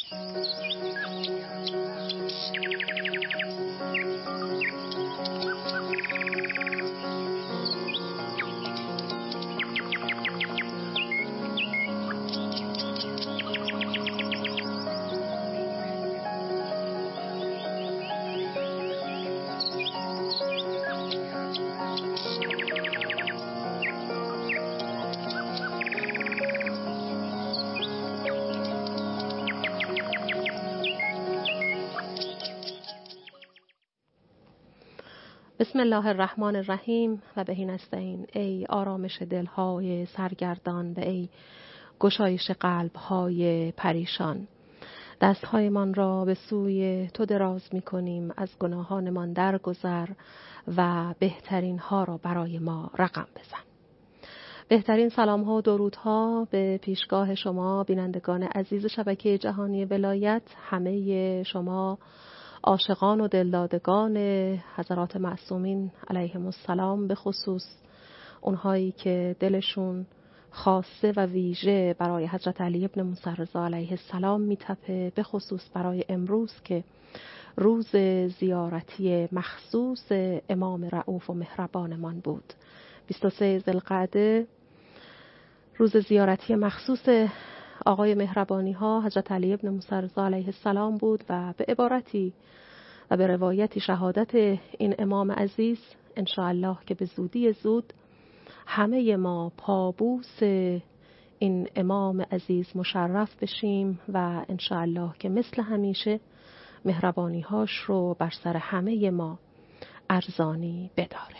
بسم الله الرحمن الرحیم و بهی نستعین. ای آرامش دلهای سرگردان و ای گشایش قلبهای پریشان، دستهایمان را به سوی تو دراز می کنیم، از گناهانمان درگذر و بهترین ها را برای ما رقم بزن. بهترین سلام ها و درودها به پیشگاه شما بینندگان عزیز شبکه جهانی ولایت، همه شما عاشقان و دلدادگان حضرات معصومین علیهم السلام، به خصوص اونهایی که دلشون خاصه و ویژه برای حضرت علی ابن موسی رضا علیه السلام میتپه، به خصوص برای امروز که روز زیارتی مخصوص امام رؤوف و مهربانمان بود. 23 ذوالقعده روز زیارتی مخصوص آقای مهربانی ها حضرت علی ابن موسی رضا علیه السلام بود و به عبارتی و به روایتی شهادت این امام عزیز انشاءالله که به زودی زود همه ما پابوس این امام عزیز مشرف بشیم و انشاءالله که مثل همیشه مهربانی هاش رو بر سر همه ما ارزانی بداره.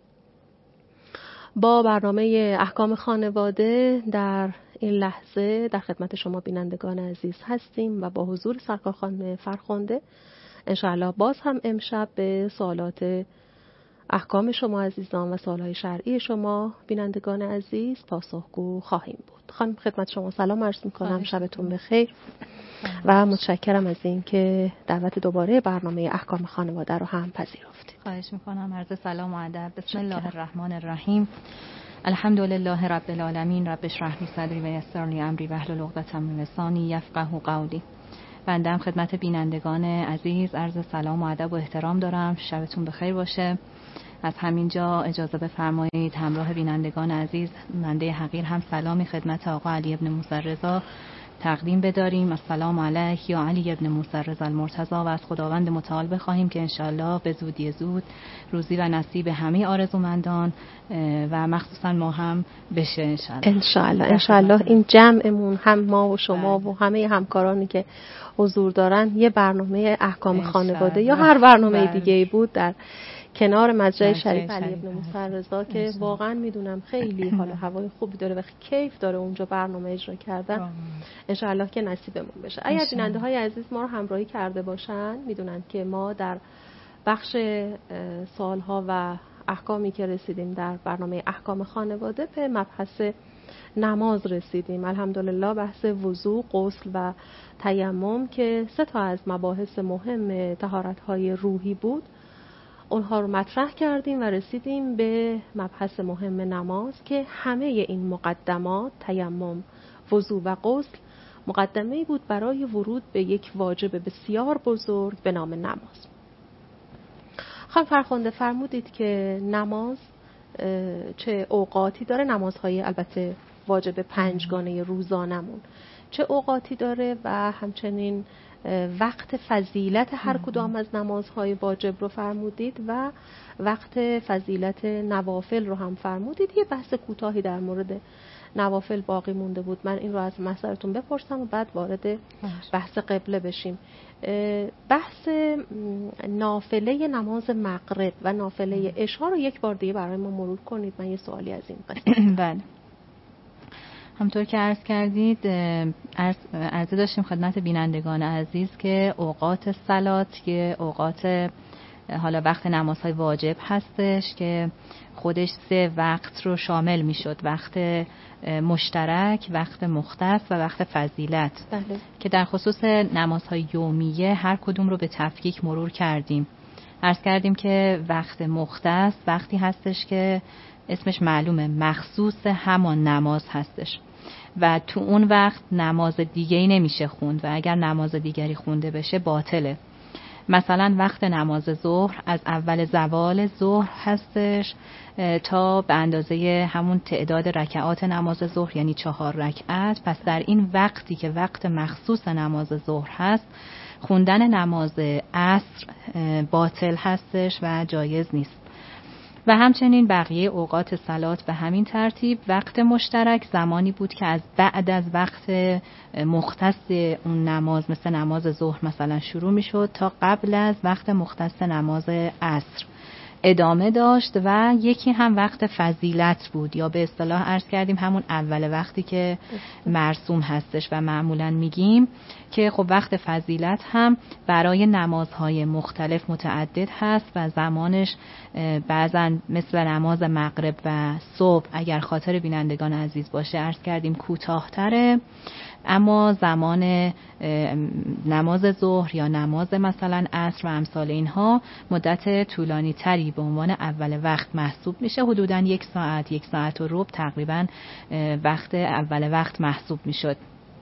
با برنامه احکام خانواده در این لحظه در خدمت شما بینندگان عزیز هستیم و با حضور سرکار خانم فرخنده انشاءالله باز هم امشب به سوالات احکام شما عزیزان و سوالهای شرعی شما بینندگان عزیز پاسخگو خواهیم بود. خانم خدمت شما سلام عرض می‌کنم، شبتون بخیر و متشکرم از این که دعوت دوباره برنامه احکام خانواده رو هم پذیرفتید. خواهش می‌کنم. عرض سلام و ادب. بسم الله الرحمن الرحیم. الحمدلله رب العالمین. رب اشرح لی صدری و یسر لی امری واحلل عقدة من لسانی یفقهوا قولی. بنده خدمت بینندگان عزیز عرض سلام و ادب و احترام دارم. شبتون بخیر باشه. از همینجا اجازه بفرمایید همراه بینندگان عزیز بنده حقیر هم سلامی خدمت آقا علی ابن موسی رضا تقدیم بداریم. السلام علیک یا علی ابن موسی رضا المرتضی، و از خداوند متعال بخواهیم که انشالله به زودی زود روزی و نصیب همه آرزومندان و مخصوصا ما هم بشه انشالله این جمعمون هم ما و شما و همه همکارانی که حضور دارن یه برنامه احکام خانواده یا هر برنامه دیگه‌ای بود در کنار مجرای شریف علی ابن موسی رضا که واقعا میدونم خیلی حال و هوای خوبی داره و کیف داره اونجا برنامه اجرا کردن. انشاءالله که نصیبمون بشه. اگر بیننده های عزیز ما رو همراهی کرده باشن میدونن که ما در بخش سوالها و احکامی که رسیدیم در برنامه احکام خانواده به مبحث نماز رسیدیم. الحمدلله بحث وضو، غسل و تیمم که 3 تا از مباحث مهم طهارت‌های روحی بود اونها رو مطرح کردیم و رسیدیم به مبحث مهم نماز که همه این مقدمات تیمم، وضو و غسل مقدمه‌ای بود برای ورود به یک واجب بسیار بزرگ به نام نماز. خانم فرخنده فرمودید که نماز چه اوقاتی داره، نمازهای البته واجب 5 گانه روزانمون چه اوقاتی داره و همچنین وقت فضیلت هر کدام از نمازهای واجب رو فرمودید و وقت فضیلت نوافل رو هم فرمودید. یه بحث کوتاهی در مورد نوافل باقی مونده بود، من این رو از محضرتون بپرسم و بعد وارد بحث قبله بشیم. بحث نافله نماز مغرب و نافله عشا رو یک بار دیگه برای ما مرور کنید. من یه سوالی از این قسمت. بله، همطور که عرض کردید عرضه داشتیم خدمت بینندگان عزیز که اوقات صلات که اوقات حالا وقت نمازهای واجب هستش که خودش 3 وقت رو شامل میشد: وقت مشترک، وقت مختص و وقت فضیلت. بله. که در خصوص نمازهای یومیه هر کدوم رو به تفکیک مرور کردیم. عرض کردیم که وقت مختص وقتی هستش که اسمش معلومه مخصوص همان نماز هستش. و تو اون وقت نماز دیگه‌ای نمیشه خوند و اگر نماز دیگری خونده بشه باطله. مثلا وقت نماز ظهر از اول زوال ظهر هستش تا به اندازه همون تعداد رکعات نماز ظهر، یعنی 4 رکعت. پس در این وقتی که وقت مخصوص نماز ظهر هست، خوندن نماز عصر باطل هستش و جایز نیست. و همچنین بقیه اوقات صلات به همین ترتیب. وقت مشترک زمانی بود که از بعد از وقت مختص اون نماز، مثل نماز ظهر مثلا، شروع می شد تا قبل از وقت مختص نماز عصر ادامه داشت. و یکی هم وقت فضیلت بود، یا به اصطلاح عرض کردیم همون اول وقتی که مرسوم هستش و معمولا میگیم که خب وقت فضیلت هم برای نمازهای مختلف متعدد هست و زمانش بعضا مثل نماز مغرب و صبح اگر خاطر بینندگان عزیز باشه عرض کردیم کوتاه‌تره، اما زمان نماز ظهر یا نماز مثلا عصر و امثال اینها مدت طولانی تری به عنوان اول وقت محسوب میشه. حدوداً 1 ساعت، 1 ساعت و ربع تقریبا وقت اول وقت محسوب میشد.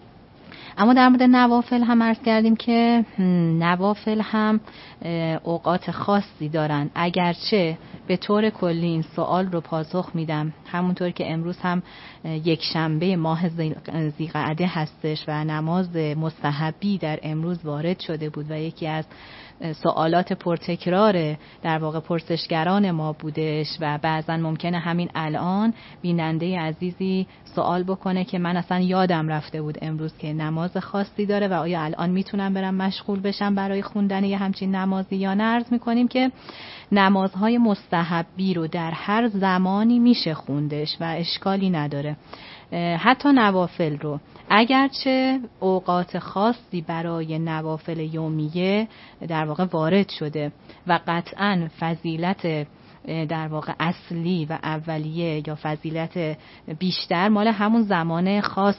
اما در مورد نوافل هم عرض کردیم که نوافل هم اوقات خاصی دارن. اگرچه به طور کلی این سوال رو پاسخ میدم، همونطور که امروز هم 1 شنبه ماه ذی‌قعده هستش و نماز مستحبی در امروز وارد شده بود و یکی از سوالات پرتکرار در واقع پرسشگران ما بودش و بعضا ممکنه همین الان بیننده عزیزی سوال بکنه که من اصلا یادم رفته بود امروز که نماز خاصی داره و آیا الان میتونم برم مشغول بشم برای خوندن یه همچین نمازی یا نه. عرض میکنیم که نمازهای مستحبی رو در هر زمانی میشه خوندش و اشکالی نداره. حتی نوافل رو اگرچه اوقات خاصی برای نوافل یومیه در واقع وارد شده و قطعاً فضیلت در واقع اصلی و اولیه یا فضیلت بیشتر مال همون زمان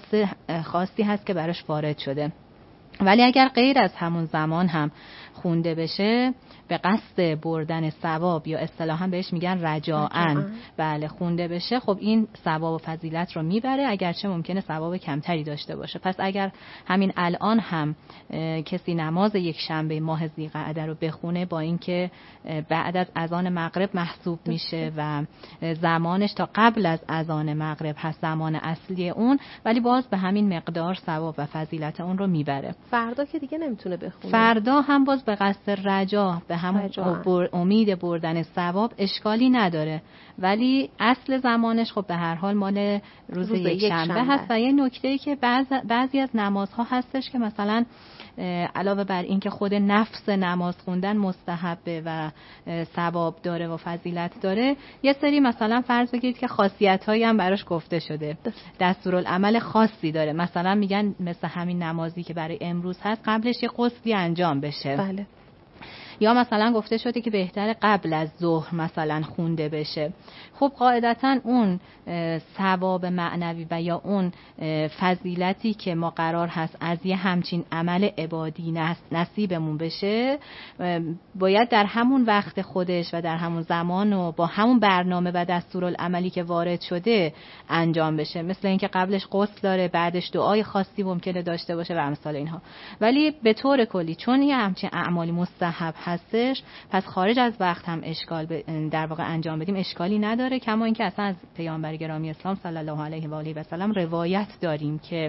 خاصی هست که براش وارد شده، ولی اگر غیر از همون زمان هم خونده بشه به قصد بردن ثواب یا اصطلاحاً بهش میگن رجاءً، بله، خونده بشه، خب این ثواب و فضیلت رو میبره، اگرچه ممکنه ثواب کمتری داشته باشه. پس اگر همین الان هم کسی نماز 1 شنبه ماه ذی‌قعده رو بخونه، با اینکه بعد از اذان مغرب محسوب میشه و زمانش تا قبل از اذان مغرب هست زمان اصلی اون، ولی باز به همین مقدار ثواب و فضیلت اون رو میبره. فردا که دیگه نمیتونه بخونه. فردا هم باز به قصد رجا به همون امید بردن ثواب اشکالی نداره، ولی اصل زمانش خب به هر حال مال روز 1 شنبه هست. و یه نکته‌ای که بعضی از نمازها هستش که مثلا علاوه بر این که خود نفس نماز خوندن مستحبه و ثواب داره و فضیلت داره، یه سری مثلا فرض بگیرید که خاصیت‌هایی هم براش گفته شده، دستورالعمل خاصی داره. مثلا میگن مثل همین نمازی که برای امروز هست قبلش یه غسلی انجام بشه. بله. یا مثلا گفته شده که بهتره قبل از ظهر مثلا خونده بشه. خب قاعدتا اون ثواب معنوی و یا اون فضیلتی که ما قرار هست از یه همچین عمل عبادی نصیبمون بشه، باید در همون وقت خودش و در همون زمان و با همون برنامه و دستورالعملی که وارد شده انجام بشه. مثل اینکه قبلش غسل داره، بعدش دعای خاصی ممکنه داشته باشه و امثال اینها. ولی به طور کلی چون یه همچین اعمالی مستحب هستش، پس خارج از وقت هم در واقع انجام بدیم اشکالی نداره. کما اینکه اصلا از پیامبر گرامی اسلام صلی الله علیه و آله و سلم روایت داریم که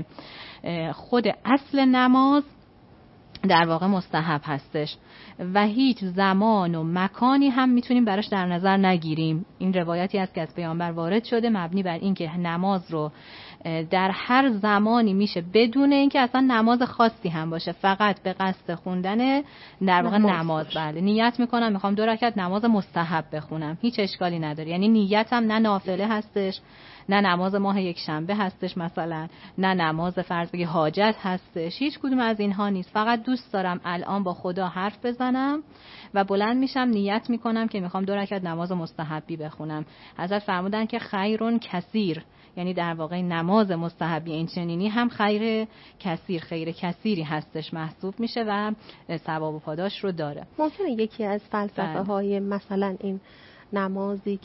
خود اصل نماز در واقع مستحب هستش و هیچ زمان و مکانی هم میتونیم براش در نظر نگیریم. این روایتی است که از پیامبر وارد شده مبنی بر این که نماز رو در هر زمانی میشه بدون اینکه اصلا نماز خاصی هم باشه، فقط به قصد خوندن در واقع نماز. بله، نیت میکنم میخوام 2 رکعت نماز مستحب بخونم، هیچ اشکالی نداره. یعنی نیتم نه نافله هستش، نه نماز ماه 1 شنبه هستش مثلا، نه نماز فرض بگی حاجت هستش، هیچ کدوم از اینها نیست. فقط دوست دارم الان با خدا حرف بزنم و بلند میشم نیت میکنم که میخوام 2 رکعت نماز مستحبی بخونم. حضرت فرمودن که خیرون کثیر، یعنی در واقع نماز مستحبی این چنینی هم خیر کثیری هستش محسوب میشه و ثواب و پاداش رو داره. ممکنه یکی از فلسفه های مثلا این نمازی که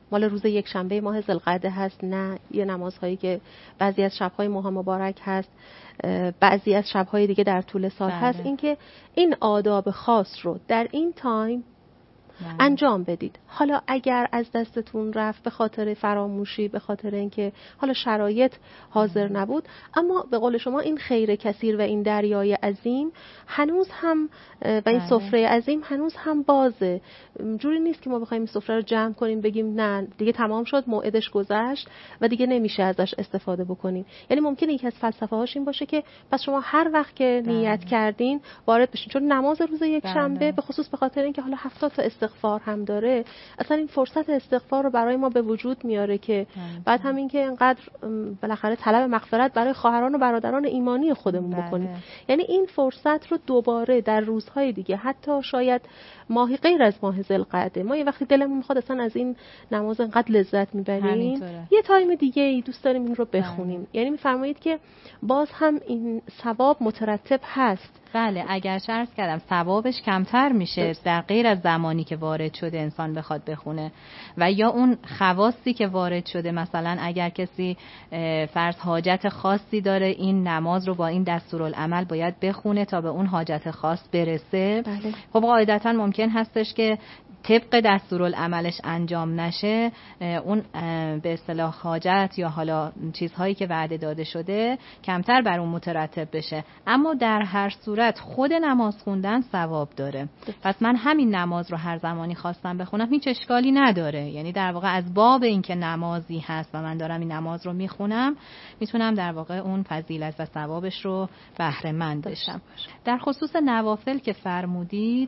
مال روز یک شنبه ماه ذوالقعده هست، نه یه نمازهایی که بعضی از شب‌های ماه مبارک هست، بعضی از شب‌های دیگه در طول سال هست. اینکه این آداب خاص رو در این تایم انجام بدید. حالا اگر از دستتون رفت به خاطر فراموشی، به خاطر اینکه حالا شرایط حاضر نبود، اما به قول شما این خیر کثیر و این دریای عظیم هنوز هم و این سفره عظیم هنوز هم بازه. جوری نیست که ما بخوایم این سفره رو جمع کنیم بگیم نه دیگه تمام شد، موعدش گذشت و دیگه نمیشه ازش استفاده بکنیم. یعنی ممکنه یکی از فلسفه هاش این باشه که پس شما هر وقت که نیت کردین وارد بشین، چون نماز روز یک شنبه به خصوص به خاطر اینکه حالا 70 تا استغفار هم داره، اصلا این فرصت استغفار رو برای ما به وجود میاره که بعد همین که اینقدر بالاخره طلب مغفرت برای خواهران و برادران ایمانی خودمون بکنیم. یعنی این فرصت رو دوباره در روزهای دیگه، حتی شاید ماهی غیر از ماه ذوالقعده، ما یه وقتی دلمون میخواد اصلا از این نماز انقدر لذت میبریم، یه تایم دیگه ای دوست داریم این رو بخونیم. یعنی میفرمایید که باز هم این ثواب مترتب هست. بله، اگر عرض کردم ثوابش کمتر میشه در غیر از زمانی که وارد شده انسان بخواد بخونه، و یا اون خواصی که وارد شده، مثلا اگر کسی فرض حاجت خاصی داره، این نماز رو با این دستورالعمل باید بخونه تا به اون حاجت خاص برسه. بله. خب قاعدتا ممکن هستش که طبق دستورالعملش انجام نشه، اون به اصطلاح حاجت یا حالا چیزهایی که وعده داده شده کمتر بر اون مترتب بشه. اما در هر صورت خود نماز خوندن ثواب داره. پس من همین نماز رو هر زمانی خواستم بخونم هیچ اشکالی نداره. یعنی در واقع از باب این که نمازی هست و من دارم این نماز رو میخونم، میتونم در واقع اون فضیلت و ثوابش رو بهره مند بشم. در خصوص نوافل که فرمودید،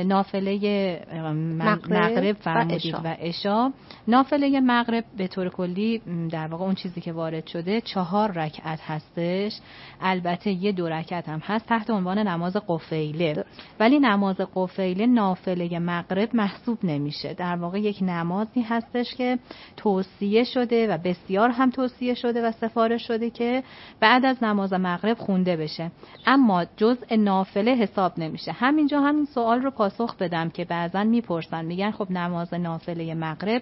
نافله مغرب فرمودید و عشا، نافله مغرب به طور کلی در واقع اون چیزی که وارد شده 4 رکعت هستش. البته یه 2 رکعت هم هست تحت عنوان نماز قفیله، ولی نماز قفیله نافله مغرب محسوب نمیشه. در واقع یک نمازی هستش که توصیه شده و بسیار هم توصیه شده و سفارش شده که بعد از نماز مغرب خونده بشه، اما جزء نافله حساب نمیشه. همینجا همین سوال رو پاسخ بدم که بعضن میپرسن، میگن خب نماز نافله مغرب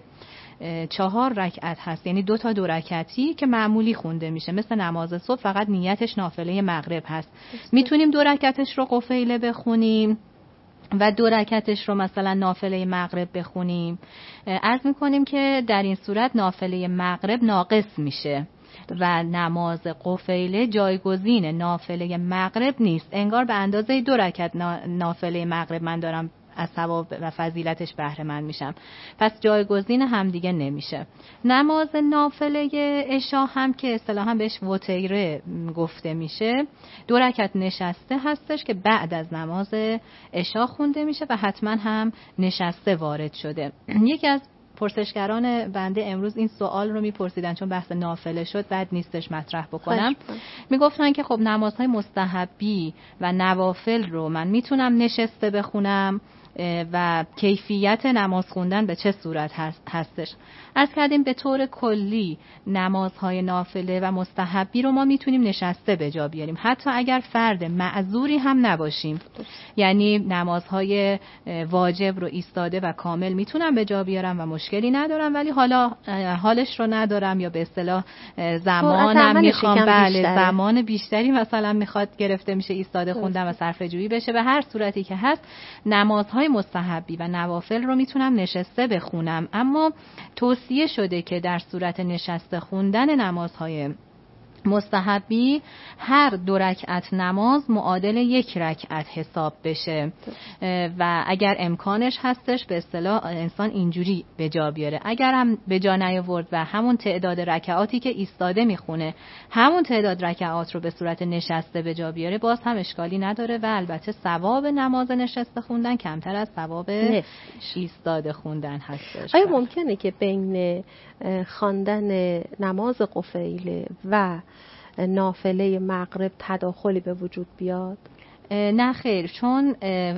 4 رکعت هست، یعنی 2 تا 2 رکعتی که معمولی خونده میشه، مثل نماز صبح فقط نیتش نافله مغرب هست. میتونیم 2 رکعتش رو قفیله بخونیم و 2 رکعتش رو مثلا نافله مغرب بخونیم. عرض میکنیم که در این صورت نافله مغرب ناقص میشه و نماز قفیله جایگزین نافله مغرب نیست. انگار به اندازه 2 رکعت نافله مغرب من دارم از ثواب و فضیلتش بهره مند میشم، پس جایگزین هم دیگه نمیشه. نماز نافله عشا هم که اصطلاحاً بهش وتیره گفته میشه، 2 رکعت نشسته هستش که بعد از نماز عشا خونده میشه و حتما هم نشسته وارد شده. یکی از پرسشگران بنده امروز این سوال رو میپرسیدن، چون بحث نافله شد بد نیستش مطرح بکنم. میگفتن که خب نمازهای مستحبی و نوافل رو من میتونم نشسته بخونم و کیفیت نماز خوندن به چه صورت هستش؟ عرض کردیم به طور کلی نمازهای نافله و مستحبی رو ما میتونیم نشسته به جا بیاریم، حتی اگر فرد معذوری هم نباشیم. یعنی نمازهای واجب رو ایستاده و کامل میتونم به جا بیارم و مشکلی ندارم، ولی حالا حالش رو ندارم یا به اصطلاح زمانم میخوام، بله زمان بیشتری مثلا میخواد گرفته میشه ایستاده خوندن و صرفه جویی بشه. به هر صورتی که هست نمازهای مستحبی و نوافل رو میتونم نشسته بخونم، اما توصیه شده که در صورت نشسته خوندن نمازهای مستحبی هر 2 رکعت نماز معادل 1 رکعت حساب بشه و اگر امکانش هستش به اصطلاح انسان اینجوری به جا بیاره. اگر هم به جا نیاورد و همون تعداد رکعاتی که ایستاده میخونه همون تعداد رکعات رو به صورت نشسته به جا بیاره، باز هم اشکالی نداره و البته ثواب نماز نشسته خوندن کمتر از ثواب ایستاده خوندن هستش. آیا ممکنه که بین خواندن نماز قفیله و نافله مغرب تداخلی به وجود بیاد؟ نه خیر، چون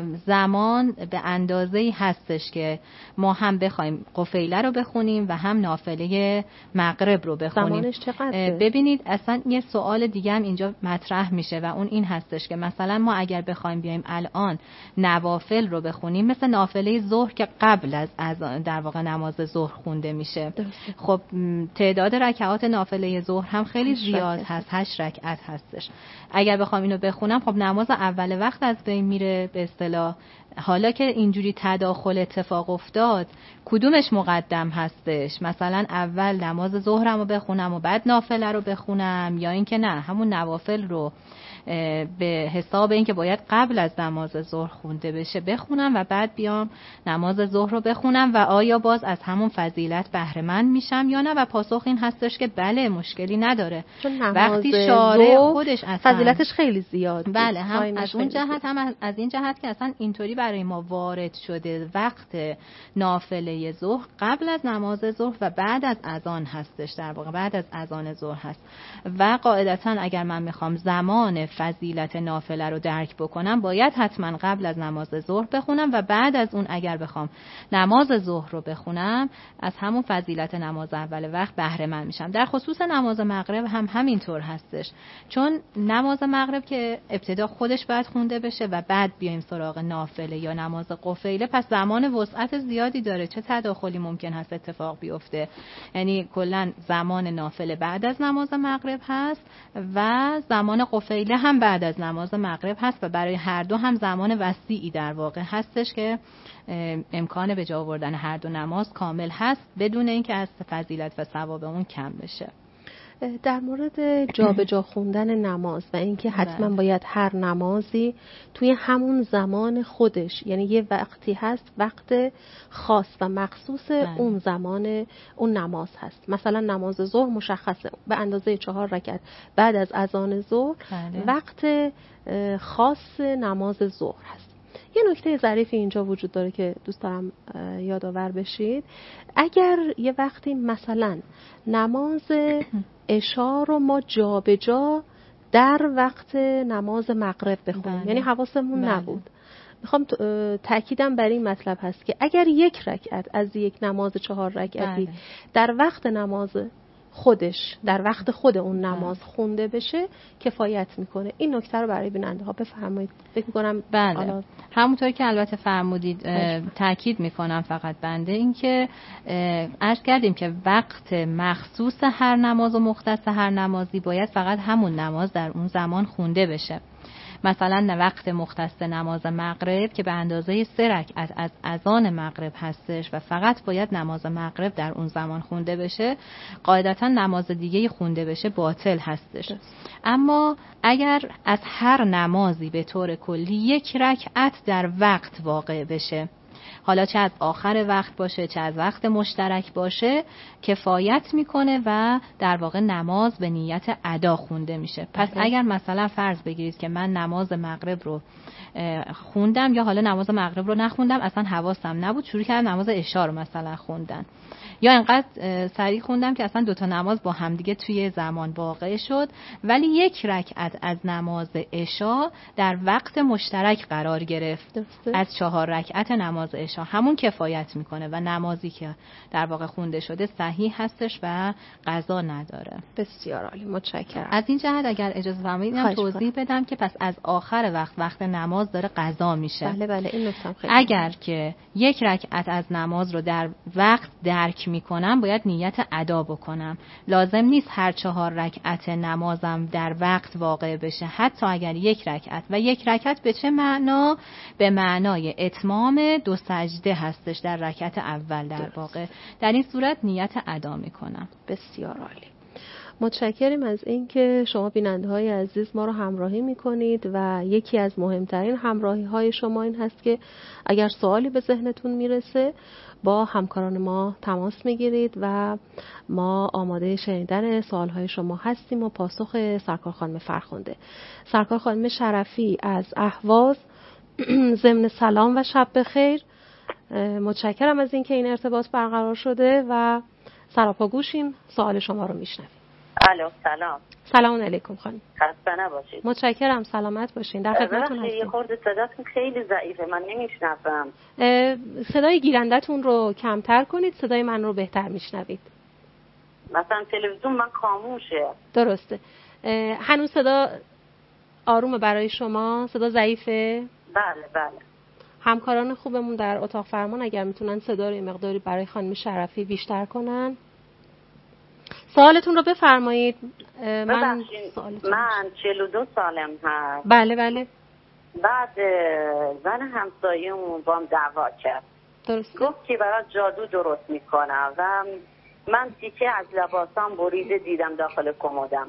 زمان به اندازه‌ای هستش که ما هم بخوایم قفیله رو بخونیم و هم نافله مغرب رو بخونیم. زمانش چقدره؟ ببینید اصلا یه سوال دیگه هم اینجا مطرح میشه و اون این هستش که مثلا ما اگر بخوایم بیایم الان نوافل رو بخونیم، مثل نافله ظهر که قبل از در واقع نماز ظهر خونده میشه، خب تعداد رکعات نافله ظهر هم خیلی زیاد هست، 8 رکعت هستش. اگر بخوام اینو بخونم خب نماز اول وقت از بین میره به اصطلاح. حالا که اینجوری تداخل اتفاق افتاد، کدومش مقدم هستش؟ مثلا اول نماز ظهرم رو بخونم و بعد نافله رو بخونم، یا اینکه نه همون نوافل رو به حساب اینکه باید قبل از نماز ظهر خونده بشه بخونم و بعد بیام نماز ظهر رو بخونم و آیا باز از همون فضیلت بهره مند میشم یا نه؟ و پاسخ این هستش که بله، مشکلی نداره. وقتی شارع خودش اصلا فضیلتش خیلی زیاد، بله، هم از اون جهت هم از این جهت که اصلا اینطوری برای ما وارد شده وقت نافله ظهر قبل از نماز ظهر و بعد از اذان هستش، در واقع بعد از اذان ظهر هست. و قاعدتا اگر من میخوام زمان فضیلت نافله رو درک بکنم باید حتما قبل از نماز ظهر بخونم و بعد از اون اگر بخوام نماز ظهر رو بخونم از همون فضیلت نماز اول وقت بهره مند میشم. در خصوص نماز مغرب هم همینطور هستش، چون نماز مغرب که ابتدا خودش باید خونده بشه و بعد بیایم سراغ نافله یا نماز قفیله، پس زمان وسعت زیادی داره. چه تداخلی ممکن هست اتفاق بیفته؟ یعنی کلا زمان نافله بعد از نماز مغرب هست و زمان قفیله هم بعد از نماز مغرب هست و برای هر دو هم زمان وسیعی در واقع هستش که امکان به جا آوردن هر دو نماز کامل هست بدون اینکه از فضیلت و ثواب اون کم بشه. در مورد جابجا خوندن نماز و اینکه حتما باید هر نمازی توی همون زمان خودش، یعنی یه وقتی هست وقت خاص و مخصوص اون زمان اون نماز هست. مثلا نماز ظهر مشخصه به اندازه 4 رکعت بعد از اذان ظهر وقت خاص نماز ظهر هست. یه نکته ظریفی اینجا وجود داره که دوست دارم یادآور بشید. اگر یه وقتی مثلا نماز عشا رو ما جا به جا در وقت نماز مغرب بخونیم، یعنی حواسمون نبود، میخوام تأکیدم بر این مطلب هست که اگر 1 رکعت از یک نماز 4 رکعتی در وقت نماز خودش، در وقت خود اون نماز خونده بشه کفایت میکنه. این نکته رو برای بیننده ها بفرمایید. فکر میکنم بله، همونطور که البته فرمودید تاکید میکنم فقط بنده این که عرض کردیم که وقت مخصوص هر نماز و مختص هر نمازی باید فقط همون نماز در اون زمان خونده بشه. مثلا وقت مختص نماز مغرب که به اندازه 3 رکعت از اذان مغرب هستش و فقط باید نماز مغرب در اون زمان خونده بشه، قاعدتا نماز دیگه خونده بشه باطل هستش. اما اگر از هر نمازی به طور کلی 1 رکعت در وقت واقع بشه، حالا چه از آخر وقت باشه چه از وقت مشترک باشه، کفایت میکنه و در واقع نماز به نیت ادا خونده میشه. پس اگر مثلا فرض بگیرید که من نماز مغرب رو خوندم یا حالا نماز مغرب رو نخوندم، اصلا حواسم نبود، شروع کردم نماز عشا رو مثلا خوندن، یا انقدر سریع خوندم که اصلا 2 نماز با همدیگه توی زمان واقع شد، ولی 1 رکعت از نماز عشا در وقت مشترک قرار گرفت از 4 رکعت نماز عشا، همون کفایت میکنه و نمازی که در واقع خونده شده صحیح هستش و قضا نداره. بسیار عالی، متشکرم. از این جهت اگر اجازه فرمایید توضیح بدم که پس از آخر وقت نماز داره قضا میشه. بله این نکته خیلی اگر که 1 رکعت از نماز رو در وقت درک میکنم باید نیت ادا بکنم. لازم نیست هر 4 رکعت نمازم در وقت واقع بشه، حتی اگر 1 رکعت و 1 رکعت به چه معنا؟ به معنای اتمام 2 سجده هستش در رکعت اول. در واقع در این صورت نیت ادا میکنم. بسیار عالی، متشکریم از اینکه شما بیننده‌های عزیز ما رو همراهی میکنید و یکی از مهمترین همراهی‌های شما این هست که اگر سوالی به ذهنتون میرسه با همکاران ما تماس میگیرید و ما آماده شنیدن سوالهای شما هستیم و پاسخ سرکار خانم فرخنده. سرکار خانم شرفی از اهواز، ضمن سلام و شب بخیر، متشکرم از اینکه این ارتباط برقرار شده و سراپا گوشیم، سوال شما رو میشنویم. الو سلام. سلام علیکم خانم. خسته نباشید. متشکرم، سلامت باشین. در خدمتتون هستم. یه خورده صداتون خیلی ضعیفه، من نمیشنوم. صدای گیرندتون رو کمتر کنید، صدای من رو بهتر میشنوید. مثلا تلویزیون من خاموشه. درسته. هنوز صدا آرومه برای شما؟ صدا ضعیفه؟ بله. همکاران خوبمون در اتاق فرمان اگر میتونن صدا رو یه مقداری برای خانم شرفی بیشتر کنن. سوالتون رو بفرمایید. من 42 سالم هست. بله. بعد زن همسایه‌مون با هم دعوا کرد. درسته. گفت که برای جادو درست میکنم و من تیکه از لباسام بریده دیدم داخل کمدم.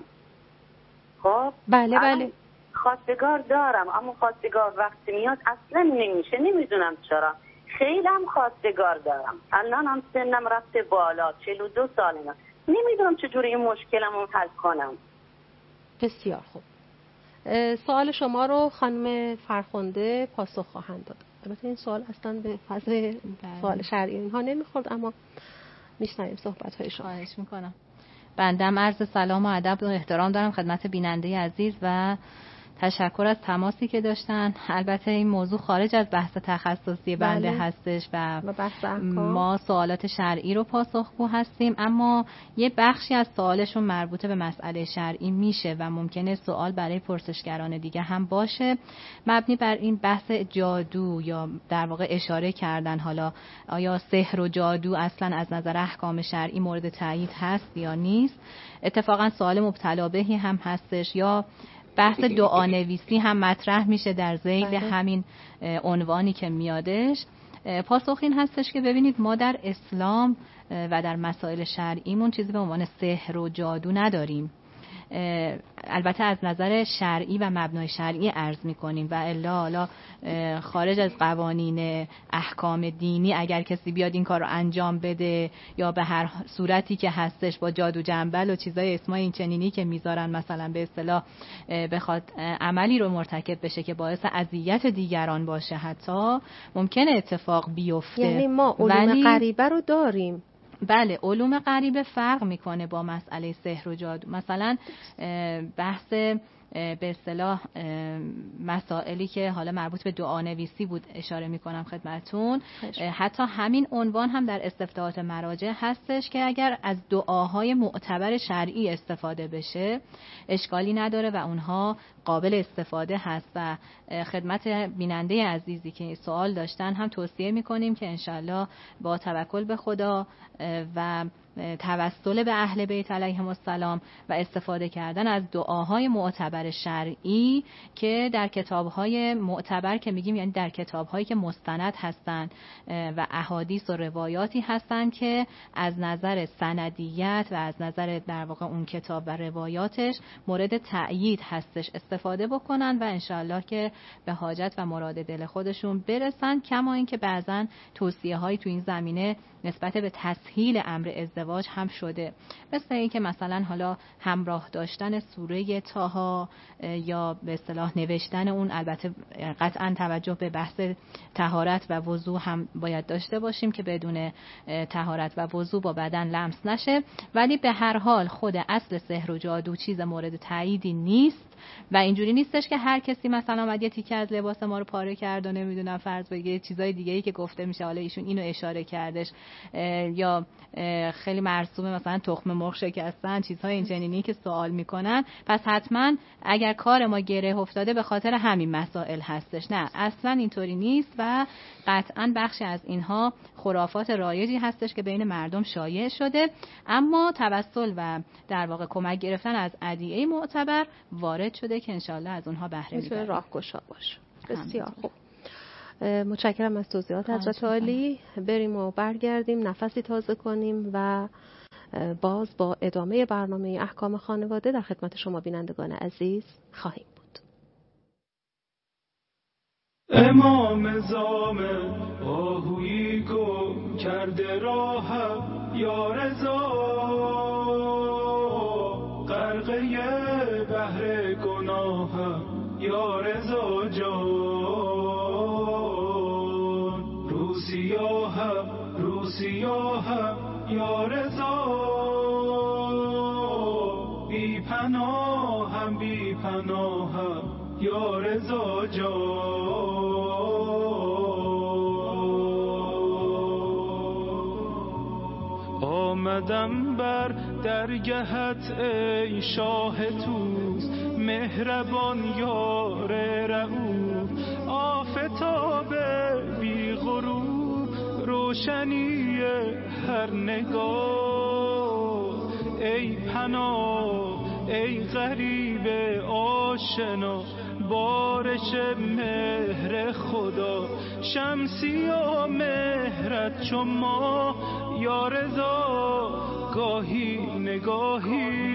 خب بله. خواستگار دارم، اما خواستگار وقتی میاد اصلا نمیشه، نمیدونم چرا. خیلی هم خواستگار دارم، الان هم سنم رفته بالا، 42 سالمه، نمیدونم چجوری این مشکلمو حل کنم. بسیار خوب. سوال شما رو خانم فرخنده پاسخ خواهند داد. البته این سوال اصلا به فضای سوال شرعی اینها نمیخورد، اما میشنویم صحبت‌های شما. خواهش میکنم. بنده عرض سلام و ادب و احترام دارم خدمت بیننده عزیز و تشکر از تماسی که داشتن. البته این موضوع خارج از بحث تخصصی بنده هستش و ما سوالات شرعی رو پاسخگو هستیم، اما یه بخشی از سوالشون مربوط به مسئله شرعی میشه و ممکنه سوال برای پرسشگران دیگه هم باشه، مبنی بر این بحث جادو یا در واقع اشاره کردن حالا آیا سحر و جادو اصلا از نظر احکام شرعی مورد تایید هست یا نیست. اتفاقا سوال مبتلا بهی هم هستش یا بحث دعانویسی هم مطرح میشه در ذیل همین عنوانی که میادش. پاسخ این هستش که ببینید ما در اسلام و در مسائل شرعیمون چیزی به عنوان سحر و جادو نداریم. البته از نظر شرعی و مبنای شرعی عرض میکنیم و الا حالا خارج از قوانین احکام دینی اگر کسی بیاد این کار رو انجام بده یا به هر صورتی که هستش با جادو جنبل و چیزای اسمای این چنینی که میذارن مثلا به اصطلاح بخواد عملی رو مرتکب بشه که باعث اذیت دیگران باشه، حتی ممکنه اتفاق بیفته. یعنی ما علوم غریبه رو داریم. بله، علوم غریبه فرق میکنه با مسئله سحر و جادو. مثلا بحث به اصطلاح مسائلی که حالا مربوط به دعانویسی بود اشاره میکنم خدمتون. حتی همین عنوان هم در استفتاحات مراجع هستش که اگر از دعاهای معتبر شرعی استفاده بشه اشکالی نداره و اونها قابل استفاده هست و خدمت بیننده عزیزی که سوال داشتن هم توصیه میکنیم که انشالله با توکل به خدا و توسل به اهل بیت علیهم السلام و استفاده کردن از دعاهای معتبر شرعی که در کتابهای معتبر که میگیم یعنی در کتابهایی که مستند هستند و احادیث و روایاتی هستند که از نظر سندیت و از نظر در واقع اون کتاب و روایاتش مورد تأیید هستش استفاده بکنن و انشالله که به حاجت و مراد دل خودشون برسن. کما اینکه بعضن توصیه هایی تو این زمینه نسبت به تسهیل امر ازدواج هم شده، مثل این که مثلا حالا همراه داشتن سوره طه یا به اصطلاح نوشتن اون. البته قطعا توجه به بحث طهارت و وضو هم باید داشته باشیم که بدون طهارت و وضو با بدن لمس نشه، ولی به هر حال خود اصل سحر و جادو چیز مورد تاییدی نیست و اینجوری نیستش که هر کسی مثلا اومد یه تیکه از لباس ما رو پاره کرد و نمیدونم فرض بگیره چیزای دیگه‌ای که گفته میشه حالا ایشون اینو اشاره کردش یا خیلی مرسومه مثلا تخم مرغ شکستن، چیزهای اینچنینی که سوال میکنن، پس حتما اگر کار ما گره افتاده به خاطر همین مسائل هستش. نه، اصلا اینطوری نیست و قطعا بخشی از اینها خرافات رایجی هستش که بین مردم شایع شده، اما توسل و در واقع کمک گرفتن از ادعیه معتبر وارد شده که انشالله از اونها بهره میبریم. راهگشا باشه. بسیار خوب، متشکرم از توضیحات حضرت عالی. بریم و برگردیم، نفسی تازه کنیم و باز با ادامه برنامه احکام خانواده در خدمت شما بینندگان عزیز خواهیم بود. امام زامن آهویی گم کرده راهم یا رضا، غرقه بحر گناهم یا رضا جان، رو سیاهم یا رضا، گناهم یا رضا جان. آمدم بر درگهت ای شاه توس، مهربان یار رؤوف، آفتاب بی غرور، روشنی هر نگاه. ای پناه ای غریب آشنا، بارش مهر خدا، شمسی و مهرت چو ما یا رضا گاهی نگاهی.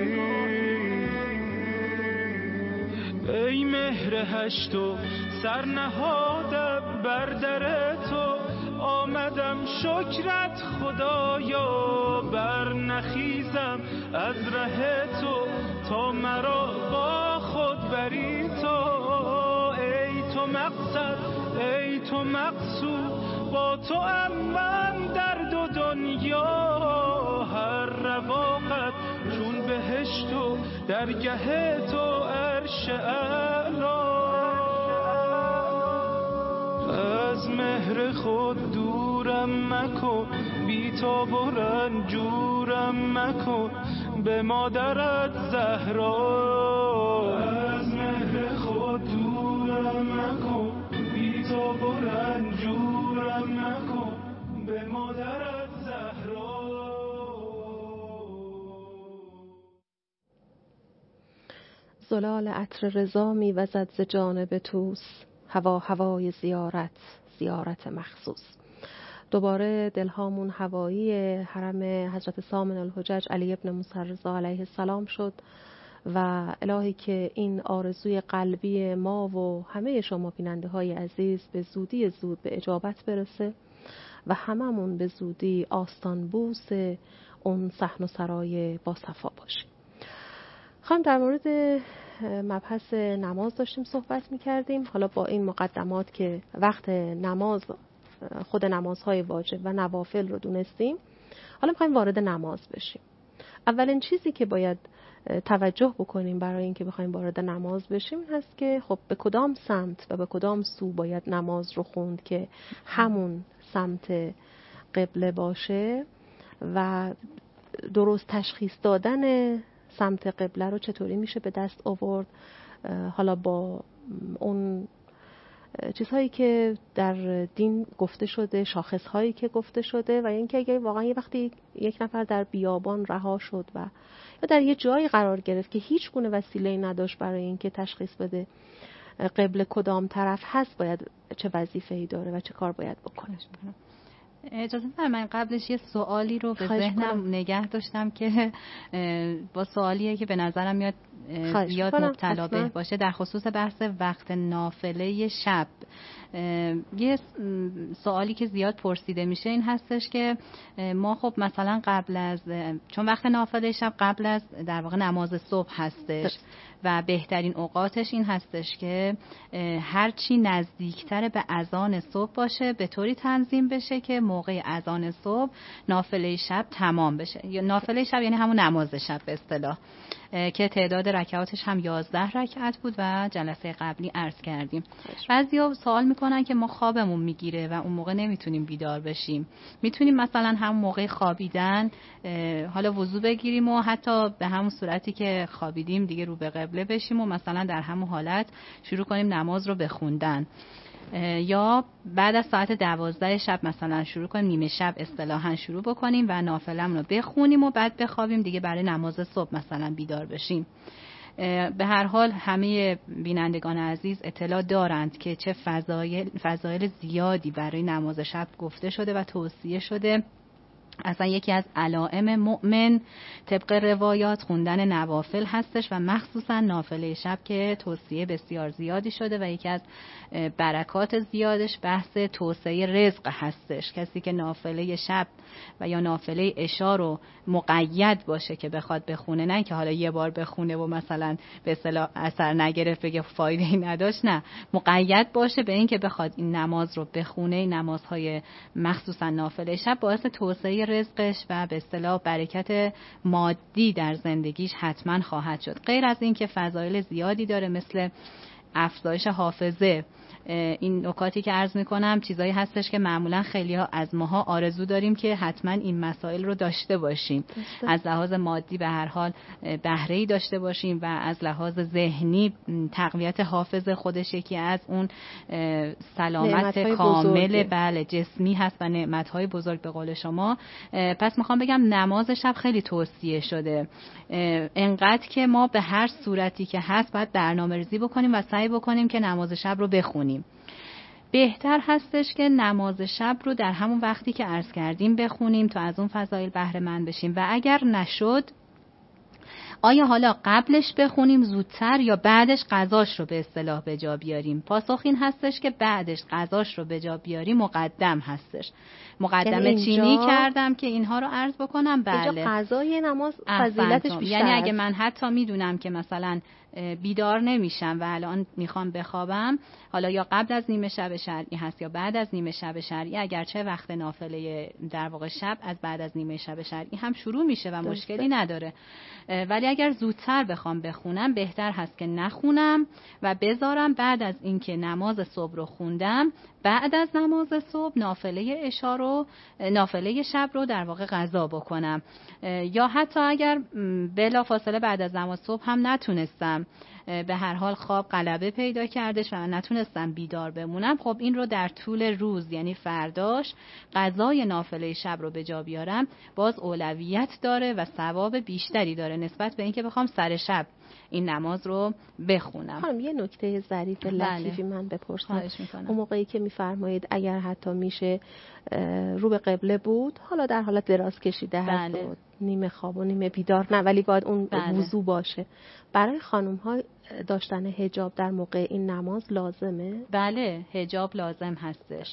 ای مهر هشتو سر نهادم بر در تو، آمدم شکرت خدایا، بر نخیزم از ره تو تا مرا با خود بری تو. ای تو مقصد ای تو مقصود، با تو من در دو دنیا، هر رواقت چون بهشت و درگه تو عرش اعلا. از مهر خود دورم مکن، بی تاب و رنجورم مکن، به مادرت زهرا. از مهر خود دورم مکن، بی تاب و رنجورم مکن، به مادرت زهرا. زلال عطر رضا می وزد ز جانب توس، هوا هوای زیارت مخصوص. دوباره دلهامون هوایی حرم حضرت سامن الحجج علی ابن موسی رضا علیه السلام شد و الهی که این آرزوی قلبی ما و همه شما بیننده های عزیز به زودی زود به اجابت برسه و هممون به زودی آستان بوس اون صحن و سرای با صفا باشیم. خواهم در مورد مبحث نماز داشتیم صحبت می‌کردیم. حالا با این مقدمات که وقت نماز، خود نمازهای واجب و نوافل رو دونستیم، حالا می‌خوایم وارد نماز بشیم. اولین چیزی که باید توجه بکنیم برای اینکه بخوایم وارد نماز بشیم هست که خب به کدام سمت و به کدام سو باید نماز رو خوند که همون سمت قبله باشه و درست تشخیص دادن سمت قبله رو چطوری میشه به دست آورد. حالا با اون چیزهایی که در دین گفته شده، شاخصهایی که گفته شده و اینکه اگه واقعا یه وقتی یک نفر در بیابان رها شد و یا در یه جایی قرار گرفت که هیچ گونه وسیله‌ای نداشت برای اینکه تشخیص بده قبله کدام طرف هست، باید چه وظیفه‌ای داره و چه کار باید بکنه. اجازه فرمایید من قبلش یه سوالی رو به ذهنم نگه داشتم که با سوالیه که به نظرم میاد زیاد مبتلا به باشه در خصوص بحث وقت نافله شب. یه سوالی که زیاد پرسیده میشه این هستش که ما خب مثلا قبل از، چون وقت نافله شب قبل از در واقع نماز صبح هستش و بهترین اوقاتش این هستش که هرچی نزدیکتر به اذان صبح باشه به طوری تنظیم بشه که موقع اذان صبح نافله شب تمام بشه. یا نافله شب یعنی همون نماز شب به اصطلاح که تعداد رکعاتش هم 11 رکعت بود و جلسه قبلی عرض کردیم. بعضیا سوال میکنن که ما خوابمون میگیره و اون موقع نمیتونیم بیدار بشیم. میتونیم مثلا هم موقع خوابیدن حالا وضو بگیریم و حتی به همون صورتی که خوابیدیم دیگه رو به قبله بشیم و مثلا در همون حالت شروع کنیم نماز رو بخوندن، یا بعد از ساعت 12 شب مثلا شروع کنیم، نیمه شب اصطلاحاً شروع بکنیم و نافله‌مون رو بخونیم و بعد بخوابیم دیگه برای نماز صبح مثلا بیدار بشیم. به هر حال همه بینندگان عزیز اطلاع دارند که چه فضایل زیادی برای نماز شب گفته شده و توصیه شده. اصلا یکی از علائم مؤمن طبق روایات خوندن نوافل هستش و مخصوصا نافله شب که توصیه بسیار زیادی شده و یکی از برکات زیادش بحث توسعه رزق هستش. کسی که نافله شب و یا نافله عشا رو مقید باشه که بخواد بخونه، نه که حالا یه بار بخونه و مثلا به اصطلاح اثر نگرفت بگه فایده‌ای نداشت، نه، مقید باشه به این که بخواد این نماز رو بخونه، این نمازهای مخصوصا نافله شب باعث توسعه رزقش و به اصطلاح برکت مادی در زندگیش حتما خواهد شد. غیر از این که فضایل زیادی داره مثل افزایش حافظه. این نکاتی که عرض میکنم چیزایی هستش که معمولا خیلی‌ها از ماها آرزو داریم که حتما این مسائل رو داشته باشیم. از لحاظ مادی به هر حال بهره‌ای داشته باشیم و از لحاظ ذهنی تقویت حافظه خودش یکی از اون سلامت کامل بله جسمی هست و نعمت‌های بزرگ به قول شما. پس میخوام بگم نماز شب خیلی توصیه شده. انقدر که ما به هر صورتی که هست باید برنامه‌ریزی بکنیم و سعی بکنیم که نماز شب رو بخونیم. بهتر هستش که نماز شب رو در همون وقتی که عرض کردیم بخونیم تا از اون فضایل بهره مند بشیم و اگر نشد آیا حالا قبلش بخونیم زودتر یا بعدش قضاش رو به اصطلاح به جا بیاریم؟ پاسخ این هستش که بعدش قضاش رو به جا بیاریم مقدم هستش. مقدمه چینی کردم که اینها رو عرض بکنم. بله اینجا قضای نماز فضیلتش بیشتر، یعنی اگه من حتی میدونم که مثلا بیدار نمیشم و الان میخوام بخوابم، حالا یا قبل از نیمه شب شرعی هست یا بعد از نیمه شب شرعی، اگرچه وقت نافله در واقع شب از بعد از نیمه شب شرعی هم شروع میشه و مشکلی نداره، ولی اگر زودتر بخوام بخونم بهتر هست که نخونم و بذارم بعد از اینکه نماز صبح رو خوندم، بعد از نماز صبح نافله عشا رو نافله شب رو در واقع قضا بکنم. یا حتی اگر بلا فاصله بعد از نماز صبح هم نتونستم، به هر حال خواب غلبه پیدا کردش و نتونستم بیدار بمونم، خب این رو در طول روز یعنی فرداش قضای نافله شب رو به جا بیارم، باز اولویت داره و ثواب بیشتری داره نسبت به اینکه بخوام سر شب این نماز رو بخونم. خانم یه نکته ظریف لطیفی من بپرسم. اون موقعی که میفرمایید اگر حتی میشه رو به قبله بود، حالا در حالت دراز کشیده هست و نیمه خواب و نیمه بیدار نه، ولی باید اون وضو باشه، برای خانم ها داشتن حجاب در موقع این نماز لازمه؟ بله حجاب لازم هستش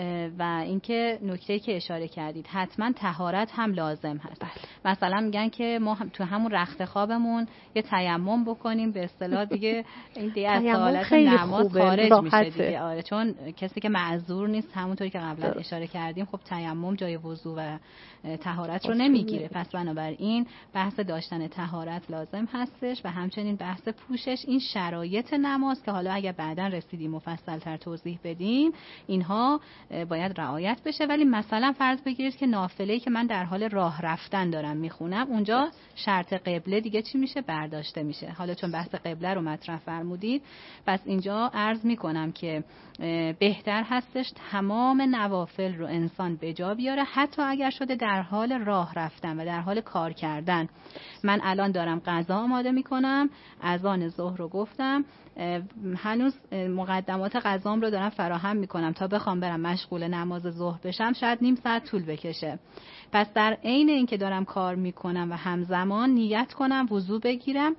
و اینکه نکته که اشاره کردید حتما طهارت هم لازم هست. مثلا میگن که ما تو همون رخت خوابمون یه تیمم بکنیم، به اصطلاح دیگه این از حالت نماز خارج میشه دیگه. آره چون کسی که معذور نیست همونطوری که قبلا اشاره کردیم خب تیمم جای وضو و طهارت رو نمیگیره، پس بنابراین بحث داشتن طهارت لازم هستش و همچنین بحث پوشش. این شرایط نماز که حالا اگر بعداً رسیدیم مفصل‌تر توضیح بدیم اینها باید رعایت بشه، ولی مثلا فرض بگیرید که نافله‌ای که من در حال راه رفتن دارم میخونم، اونجا شرط قبله دیگه چی میشه؟ برداشته میشه. حالا چون بحث قبله رو مطرح فرمودید، پس اینجا عرض میکنم که بهتر هستش تمام نوافل رو انسان به جا بیاره، حتی اگر شده در حال راه رفتن و در حال کار کردن. من الان دارم غذا آماده میکنم، اذان ظهر رو گفتم، هنوز مقدمات غذام رو دارم فراهم میکنم تا بخوام برم مشغول نماز ظهر بشم، شاید نیم ساعت طول بکشه. پس در عین اینکه دارم کار میکنم و همزمان نیت کنم وضو بگیرم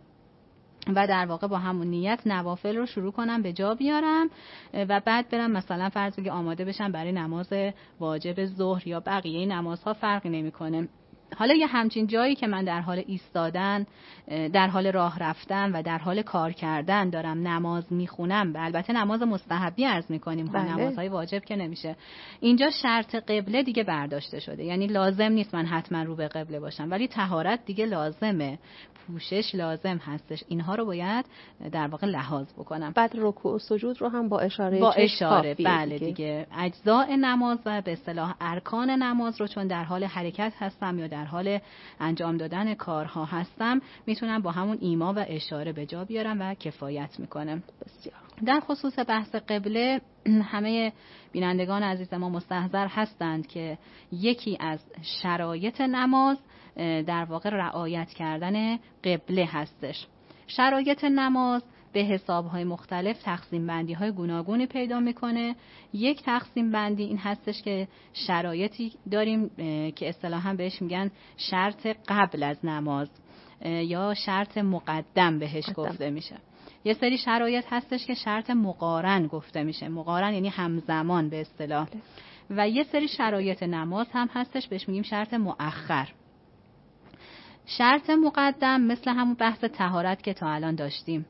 و در واقع با همون نیت نوافل رو شروع کنم به جا بیارم و بعد برم مثلا فرض بگی آماده بشم برای نماز واجب ظهر یا بقیه نمازها، فرقی نمیکنه. حالا یه همچین جایی که من در حال ایستادن، در حال راه رفتن و در حال کار کردن دارم نماز میخونم، البته نماز مستحبی عرض میکنیم، نمازهای واجب که نمیشه، اینجا شرط قبله دیگه برداشته شده، یعنی لازم نیست من حتما رو به قبله باشم، ولی طهارت دیگه لازمه، پوشش لازم هستش، اینها رو باید در واقع لحاظ بکنم. بعد رکوع و سجود رو هم با اشاره بله دیگه اجزاء نماز و به اصطلاح ارکان نماز رو چون در حال حرکت هستم یا در حال انجام دادن کارها هستم میتونم با همون ایما و اشاره به جا بیارم و کفایت میکنم. بسیار. در خصوص بحث قبله همه بینندگان عزیز ما مستحضر هستند که یکی از شرایط نماز در واقع رعایت کردن قبله هستش. شرایط نماز به حساب‌های مختلف تقسیم بندی‌های گوناگونی پیدا می‌کنه. یک تقسیم بندی این هستش که شرایطی داریم که اصطلاحاً بهش میگن شرط قبل از نماز یا شرط مقدم بهش گفته میشه. یه سری شرایط هستش که شرط مقارن گفته میشه. مقارن یعنی همزمان به اصطلاح. و یه سری شرایط نماز هم هستش بهش میگیم شرط مؤخر. شرط مقدم مثل همون بحث طهارت که تا الان داشتیم،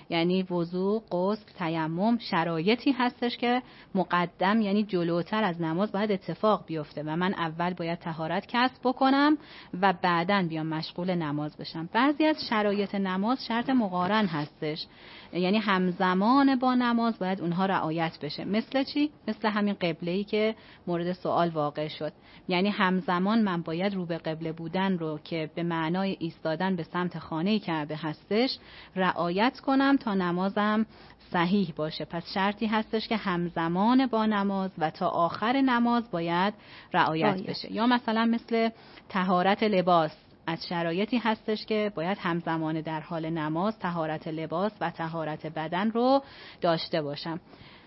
یعنی وضو، غسل، تیمم شرایطی هستش که مقدم یعنی جلوتر از نماز باید اتفاق بیفته و من اول باید طهارت کسب بکنم و بعداً بیام مشغول نماز بشم. بعضی از شرایط نماز شرط مقارن هستش، یعنی همزمان با نماز باید اونها رعایت بشه. مثل چی؟ مثل همین قبله‌ای که مورد سوال واقع شد. یعنی همزمان من باید رو به قبله بودن رو که به معنای ایستادن به سمت خانه کعبه هستش رعایت کنم تا نمازم صحیح باشه. پس شرطی هستش که همزمان با نماز و تا آخر نماز باید رعایت بشه. یا مثلا مثل طهارت لباس، از شرایطی هستش که باید همزمان در حال نماز طهارت لباس و طهارت بدن رو داشته باشم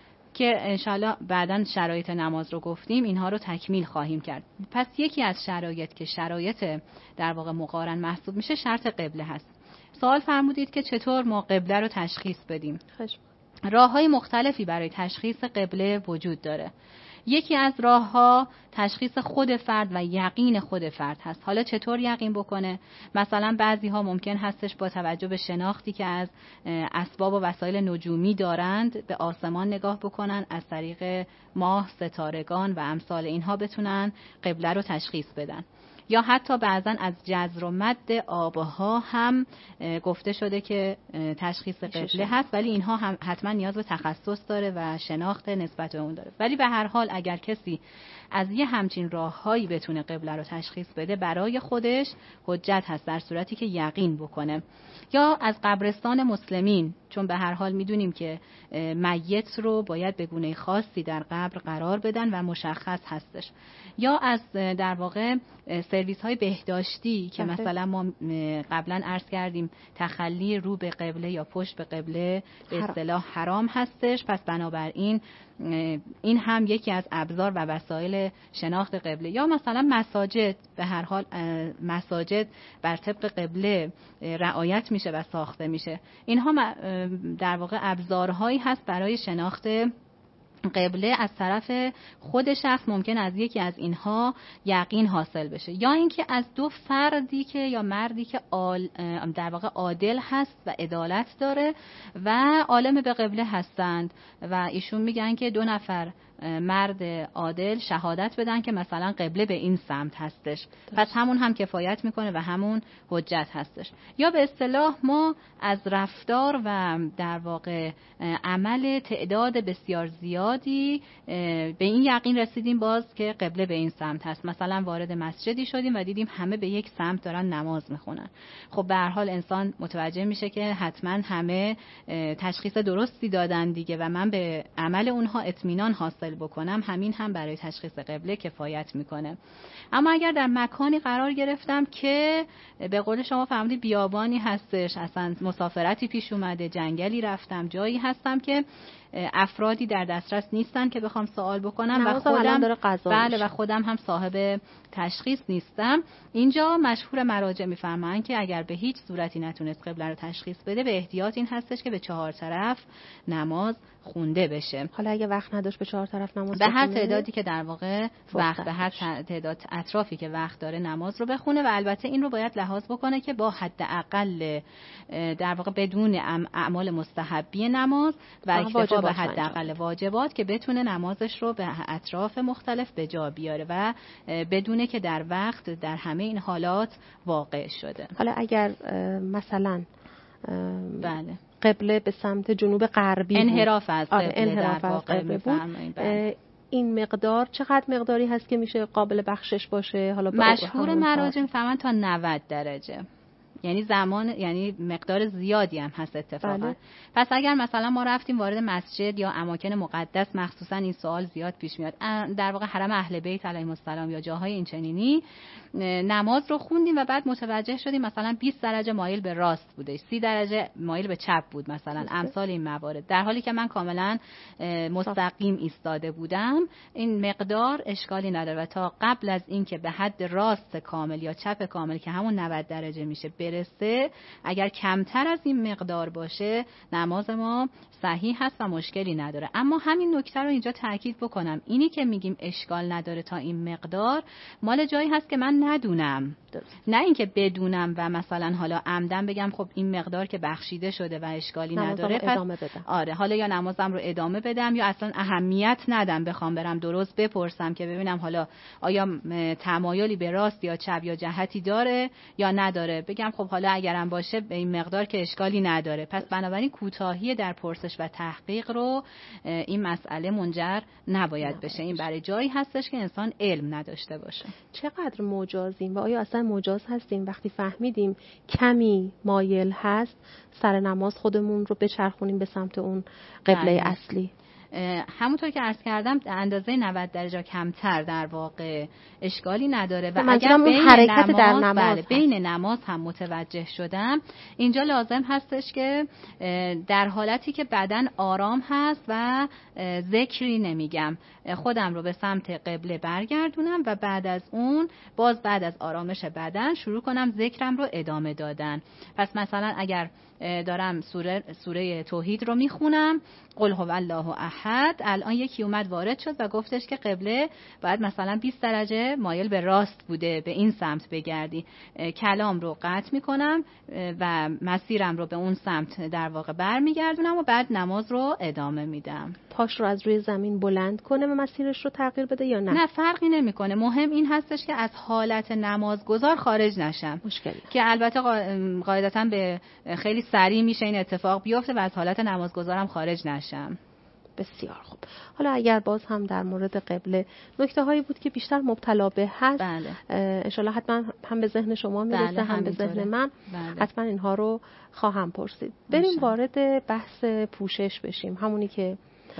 که انشالله بعداً شرایط نماز رو گفتیم، اینها رو تکمیل خواهیم کرد. پس یکی از شرایط که شرایط در واقع مقارن محسوب میشه شرط قبله هست. سوال فرمودید که چطور ما قبله رو تشخیص بدیم. راه‌های مختلفی برای تشخیص قبله وجود داره. یکی از راه‌ها تشخیص خود فرد و یقین خود فرد هست. حالا چطور یقین بکنه؟ مثلا بعضی‌ها ممکن هستش با توجه به شناختی که از اسباب و وسایل نجومی دارند به آسمان نگاه بکنن، از طریق ماه، ستارگان و امثال اینها بتونن قبله رو تشخیص بدن. یا حتی بعضا از جزر و مد آبها هم گفته شده که تشخیص قبله هست، ولی اینها هم حتما نیاز به تخصص داره و شناخت نسبت به اون داره. ولی به هر حال اگر کسی از یه همچین راههایی بتونه قبله رو تشخیص بده برای خودش حجت هست، در صورتی که یقین بکنه. یا از قبرستان مسلمین، چون به هر حال میدونیم که میت رو باید به گونه خاصی در قبر قرار بدن و مشخص هستش. یا از در واقع سرویس های بهداشتی که مثلا ما قبلا عرض کردیم تخلی رو به قبله یا پشت به قبله به اصطلاح حرام هستش، پس بنابراین این هم یکی از ابزار و وسایل شناخت قبله. یا مثلا مساجد، به هر حال مساجد بر طبق قبله رعایت میشه و ساخته میشه. اینها در واقع ابزارهایی هست برای شناخت قبله. از طرف خود شخص ممکن از یکی از اینها یقین حاصل بشه، یا اینکه از دو فردی که یا مردی که در واقع عادل هست و عدالت داره و عالم به قبله هستند و ایشون میگن که 2 نفر مرد عادل شهادت بدن که مثلا قبله به این سمت هستش، پس همون هم کفایت میکنه و همون حجت هستش. یا به اصطلاح ما از رفتار و در واقع عمل تعداد بسیار زیادی به این یقین رسیدیم باز که قبله به این سمت هست. مثلا وارد مسجدی شدیم و دیدیم همه به یک سمت دارن نماز میخونن. خب به هر حال انسان متوجه میشه که حتما همه تشخیص درستی دادن دیگه و من به عمل اونها اطمینان حاصل بکنم، همین هم برای تشخیص قبله کفایت میکنه. اما اگر در مکانی قرار گرفتم که به قول شما فرمودید بیابانی هستش، اصلا مسافرتی پیش اومده، جنگلی رفتم، جایی هستم که افرادی در دسترس نیستن که بخوام سوال بکنم و خودم و خودم هم صاحب تشخیص نیستم، اینجا مشهور مراجع میفرمایند که اگر به هیچ صورتی نتونست قبله رو تشخیص بده، به احتیاط این هستش که به 4 طرف نماز خونده بشه. حالا اگه وقت نداشت به 4 طرف نماز به هر تعدادی که در واقع وقت، به هر تعداد اطرافی که وقت داره نماز رو بخونه و البته این رو باید لحاظ بکنه که با حداقل در واقع بدون اعمال مستحبی نماز و اکتفا به حداقل واجبات که بتونه نمازش رو به اطراف مختلف به جا بیاره و بدونه که در وقت در همه این حالات واقع شده. حالا اگر مثلا بله قبله به سمت جنوب غربی انحراف از قبله انحراف از قبله بود، این مقدار چقدر مقداری هست که میشه قابل بخشش باشه؟ حالا مشهور مراجع میفهمن تا 90 درجه، یعنی زمان، یعنی مقدار زیادی هم هست اتفاقا. بله. پس اگر مثلا ما رفتیم وارد مسجد یا اماکن مقدس، مخصوصا این سوال زیاد پیش میاد، در واقع حرم اهل بیت علیهم السلام یا جاهای این چنینی، نماز رو خوندیم و بعد متوجه شدیم مثلا 20 درجه مایل به راست بوده، 30 درجه مایل به چپ بود مثلا، امثال این موارد، در حالی که من کاملا مستقیم ایستاده بودم، این مقدار اشکالی نداره و تا قبل از این که به حد راست کامل یا چپ کامل که همون 90 درجه میشه برسه، اگر کمتر از این مقدار باشه نماز ما صحیح هست و مشکلی نداره. اما همین نکته رو اینجا تاکید بکنم، اینی که میگیم اشکال نداره تا این مقدار، مال جایی هست که من ندونم، نه اینکه بدونم و مثلا حالا عمدن بگم خب این مقدار که بخشیده شده و اشکالی نداره پس ادامه بدم. آره، حالا یا نمازم رو ادامه بدم یا اصلا اهمیت ندم، بخوام برم درست بپرسم که ببینم حالا آیا تمایلی به راست یا چپ یا جهتی داره یا نداره، بگم خب حالا اگرم باشه به این مقدار که اشکالی نداره. پس بنابراین کوتاهی در پرسش و تحقیق رو این مسئله منجر نباید بشه. این برای جایی هستش که انسان علم نداشته باشه. چقدر مجازیم و آیا اصلا مجاز هستیم وقتی فهمیدیم کمی مایل هست سر نماز خودمون رو بچرخونیم به سمت اون قبله اصلی؟ همونطور که عرض کردم اندازه 90 درجه کمتر در واقع اشکالی نداره و اگر بین حرکت در نماز بین نماز هم متوجه شدم، اینجا لازم هستش که در حالتی که بدن آرام هست و ذکری نمیگم، خودم رو به سمت قبله برگردونم و بعد از اون باز بعد از آرامش بدن شروع کنم ذکرم رو ادامه دادن. پس مثلا اگر دارم سوره توحید رو میخونم، قل هو الله احد، الان یکی اومد وارد شد و گفتش که قبله باید مثلا 20 درجه مایل به راست بوده، به این سمت بگردی. کلام رو قطع میکنم و مسیرم رو به اون سمت در واقع برمیگردونم و بعد نماز رو ادامه میدم. پاش رو از روی زمین بلند کنه و مسیرش رو تغییر بده یا نه؟ نه، فرقی نمیکنه. مهم این هستش که از حالت نمازگزار خارج نشم. مشکلی که البته قاعدتاً به خیلی سریع میشه این اتفاق بیفته و از حالت نمازگزارم خارج نشم. بسیار خوب. حالا اگر باز هم در مورد قبله نکته هایی بود که بیشتر مبتلا به هست، بله. انشالله حتما هم به ذهن شما میرسه، بله، هم به ذهن من. بله. حتما اینها رو خواهم پرسید. بریم وارد بحث پوشش بشیم، همونی که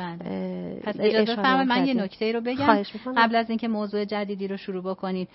بله. پس اجازه فرمایید من یه نکته رو بگم قبل از اینکه موضوع جدیدی رو شروع بکنید.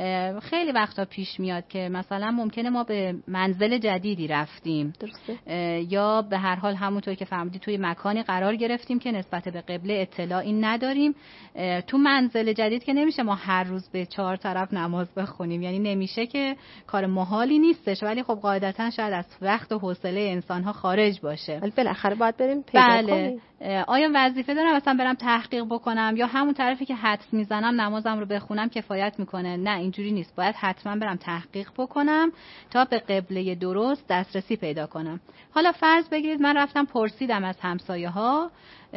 خیلی وقتا پیش میاد که مثلا ممکنه ما به منزل جدیدی رفتیم، درسته؟ یا به هر حال همونطور که فهمیدید توی مکانی قرار گرفتیم که نسبت به قبله اطلاعی نداریم. تو منزل جدید که نمیشه ما هر روز به 4 طرف نماز بخونیم، یعنی نمیشه که کار محالی نیستش، ولی خب قاعدتا شاید از وقت و حوصله انسان‌ها خارج باشه. ولی بالاخره باید بریم پیدا کنیم. آیا وظیفه دارم مثلا برم تحقیق بکنم یا همون طرفی که حدس میزنم نمازم رو بخونم کفایت میکنه؟ نه، اینجوری نیست. باید حتما برم تحقیق بکنم تا به قبله درست دسترسی پیدا کنم. حالا فرض بگیرید من رفتم پرسیدم از همسایه ها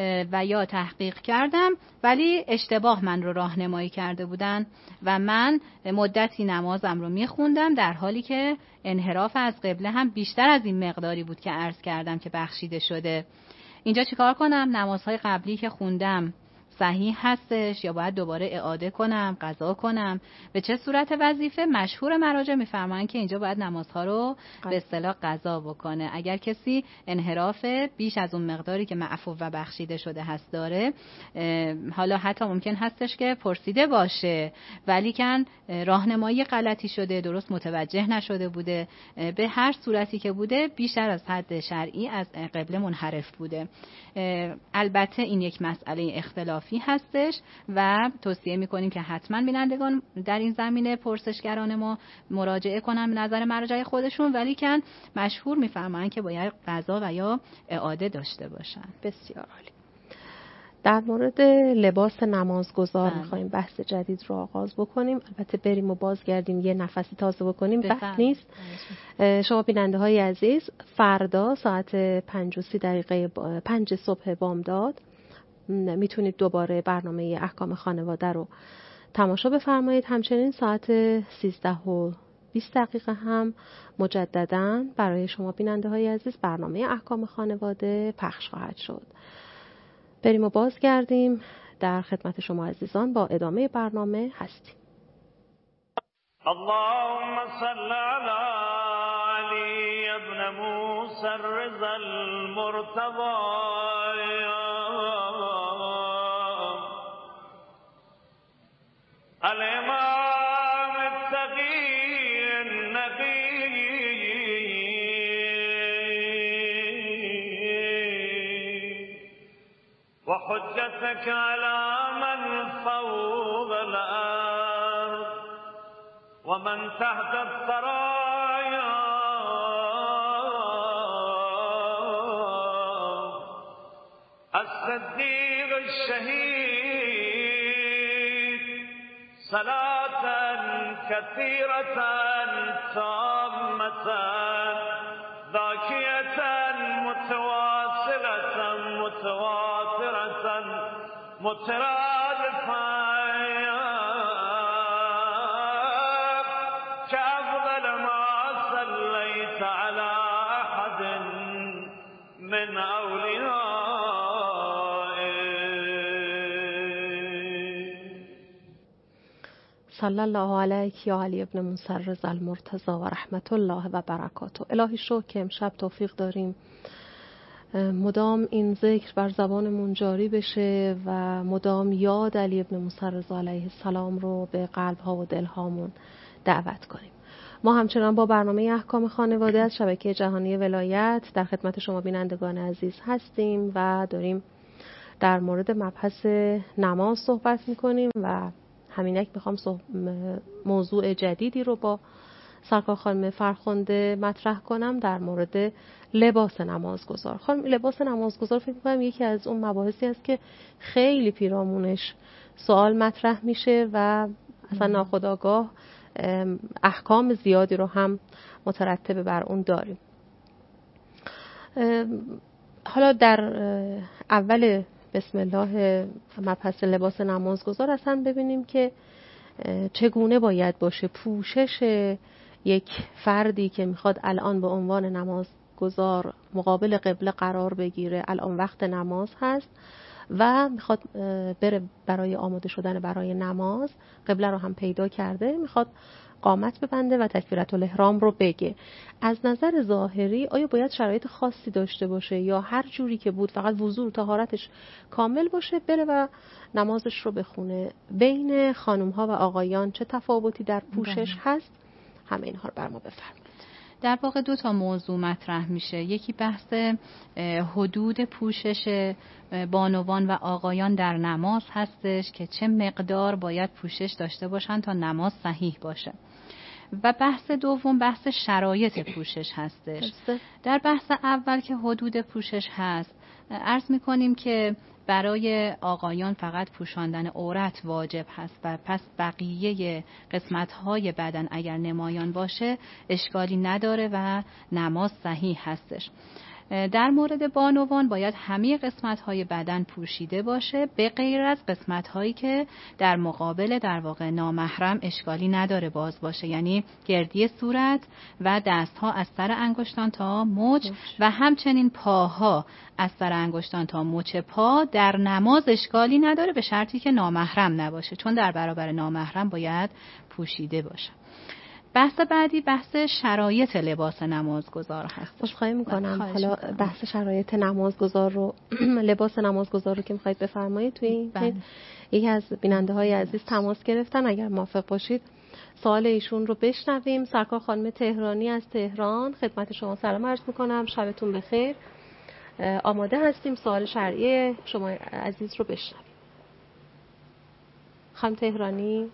و یا تحقیق کردم ولی اشتباه من رو راهنمایی کرده بودن و من مدتی نمازم رو میخوندم در حالی که انحراف از قبله هم بیشتر از این مقداری بود که عرض کردم که بخشیده شده. اینجا چیکار کنم؟ نمازهای قبلی که خوندم صحیح هستش یا باید دوباره اعاده کنم، قضا کنم؟ به چه صورت وظیفه؟ مشهور مراجع میفرمایند که اینجا باید نمازها رو به اصطلاح قضا بکنه. اگر کسی انحراف بیش از اون مقداری که معفو و بخشیده شده هست داره، حالا حتی ممکن هستش که پرسیده باشه ولی کن راهنمایی غلطی شده، درست متوجه نشده بوده، به هر صورتی که بوده بیشتر از حد شرعی از قبله منحرف بوده. البته این یک مسئله اختلافی هستش و توصیه میکنیم که حتما بینندگان در این زمینه پرسشگران ما مراجعه کنن به نظر مراجع خودشون، ولی کن مشهور میفرمایند که باید قضا و یا اعاده داشته باشن. بسیار عالی. در مورد لباس نمازگزار میخوایم بحث جدید رو آغاز بکنیم. البته بریم و بازگردیم یه نفسی تازه بکنیم، بحث نیست. شما بیننده های عزیز، فردا ساعت 5 صبح بامداد میتونید دوباره برنامه احکام خانواده رو تماشا بفرمایید. همچنین ساعت 13:20 هم مجدداً برای شما بیننده های عزیز برنامه احکام خانواده پخش خواهد شد. بریم و بازگردیم. در خدمت شما عزیزان با ادامه برنامه هستیم. اللهم صل علی علی ابن موسی الرضا المرتضی الامام التقی النقی وحجتك على من فوق الأرض ومن تحت الثرايا الصديق الشهيد صلاة كثيرة تامة ذاكية متواصلة متواترة مترادفة كأفضل ما صليت على أحد من أوليائك. صلی الله علیک یا علی ابن منصرز المرتضی و رحمت الله و برکاته. الهی شکر که امشب توفیق داریم مدام این ذکر بر زبانمون جاری بشه و مدام یاد علی ابن منصرز علیه السلام رو به قلب‌ها و دل‌هامون دعوت کنیم. ما همچنان با برنامه احکام خانواده از شبکه جهانی ولایت در خدمت شما بینندگان عزیز هستیم و داریم در مورد مبحث نماز صحبت می‌کنیم و همینک میخوام موضوع جدیدی رو با سرکار خانم فرخنده مطرح کنم در مورد لباس نمازگزار. خانم لباس نمازگزار فکر می‌کنم یکی از اون مباحثی است که خیلی پیرامونش سوال مطرح میشه و اصلا ناخودآگاه احکام زیادی رو هم مترتب بر اون داریم. حالا در اول بسم الله مبحث لباس نمازگزار اصلا ببینیم که چگونه باید باشه پوشش یک فردی که میخواد الان به عنوان نمازگزار مقابل قبله قرار بگیره، الان وقت نماز هست و میخواد بره برای آماده شدن برای نماز، قبله رو هم پیدا کرده، میخواد قامت ببنده و تکبیرة الاحرام رو بگه. از نظر ظاهری آیا باید شرایط خاصی داشته باشه یا هر جوری که بود فقط وضو طهارتش کامل باشه بره و نمازش رو بخونه؟ بین خانم ها و آقایان چه تفاوتی در پوشش هست؟ همه اینها رو بر ما بفرمایید. در واقع دو تا موضوع مطرح میشه. یکی بحث حدود پوشش بانوان و آقایان در نماز هستش که چه مقدار باید پوشش داشته باشن تا نماز صحیح باشه، و بحث دوم بحث شرایط پوشش هستش. در بحث اول که حدود پوشش هست عرض میکنیم که برای آقایان فقط پوشاندن عورت واجب هست و پس بقیه قسمت‌های بدن اگر نمایان باشه اشکالی نداره و نماز صحیح هستش. در مورد بانوان باید همه قسمت‌های بدن پوشیده باشه به غیر از قسمت‌هایی که در مقابل در واقع نامحرم اشکالی نداره باز باشه، یعنی گردی صورت و دست‌ها از سر انگشتان تا مچ و همچنین پاها از سر انگشتان تا مچ پا در نماز اشکالی نداره به شرطی که نامحرم نباشه، چون در برابر نامحرم باید پوشیده باشه. بحث بعدی بحث شرایط لباس نمازگزار هست. خواهی میکنم حالا بحث شرایط نمازگزار رو لباس نمازگزار رو که میخواید بفرمایید توی این یکی از بیننده های عزیز تماس گرفتن، اگر موافق باشید سوال ایشون رو بشنویم. سرکار خانم تهرانی از تهران خدمت شما سلام عرض میکنم، شبتون بخیر. آماده هستیم سوال شرعی شما عزیز رو بشنویم. خانم تهرانی.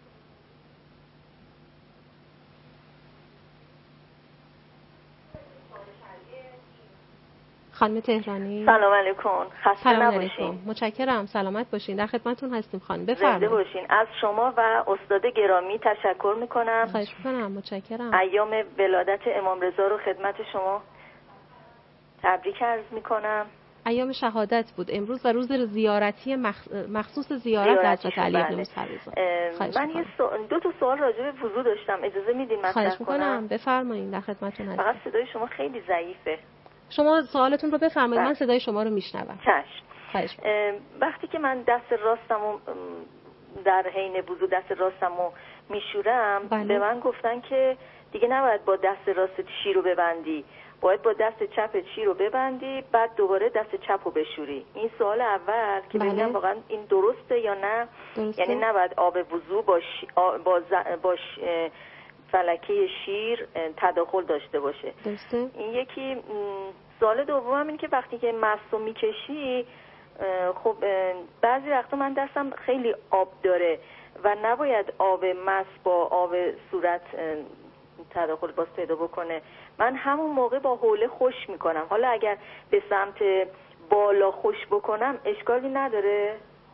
خانم تهرانی سلام علیکم، خسته نباشین. متشکرم، سلامت باشین، در خدمتتون هستیم خانم، بفرمایید. زنده باشین. از شما و استاد گرامی تشکر میکنم. خواهش میکنم، متشکرم. ایام ولادت امام رضا رو خدمت شما تبریک عرض میکنم. ایام شهادت بود امروز و روز زیارتی مخصوص زیارت حضرت علی بن رضا. من دو تا سوال راجع به وضو داشتم، اجازه میدین مطرح کنم؟ خواهش میکنم، بفرمایید، در خدمتتون هستم. فقط صدای شما خیلی ضعیفه. شما سوالتون رو بفرمایید، من صدای شما رو میشنوم. چشم. وقتی که من دست راستمو در حین وضو دست راستمو میشورم، به من گفتن که دیگه نباید با دست راست چی رو ببندی، باید با دست چپ چی رو ببندی بعد دوباره دست چپ رو بشوری. این سوال اول که ببینم واقعا این درسته یا نه. یعنی نباید آب وضو با فلکه شیر تداخل داشته باشه. درسته. این یکی. سوال دوم اینه که وقتی که مس رو میکشی، خب بعضی وقتا من دستم خیلی آب داره و نباید آب مس با آب صورت تداخل باز پیدا بکنه. من همون موقع با حوله خوش میکنم. حالا اگر به سمت بالا خوش بکنم اشکالی نداره؟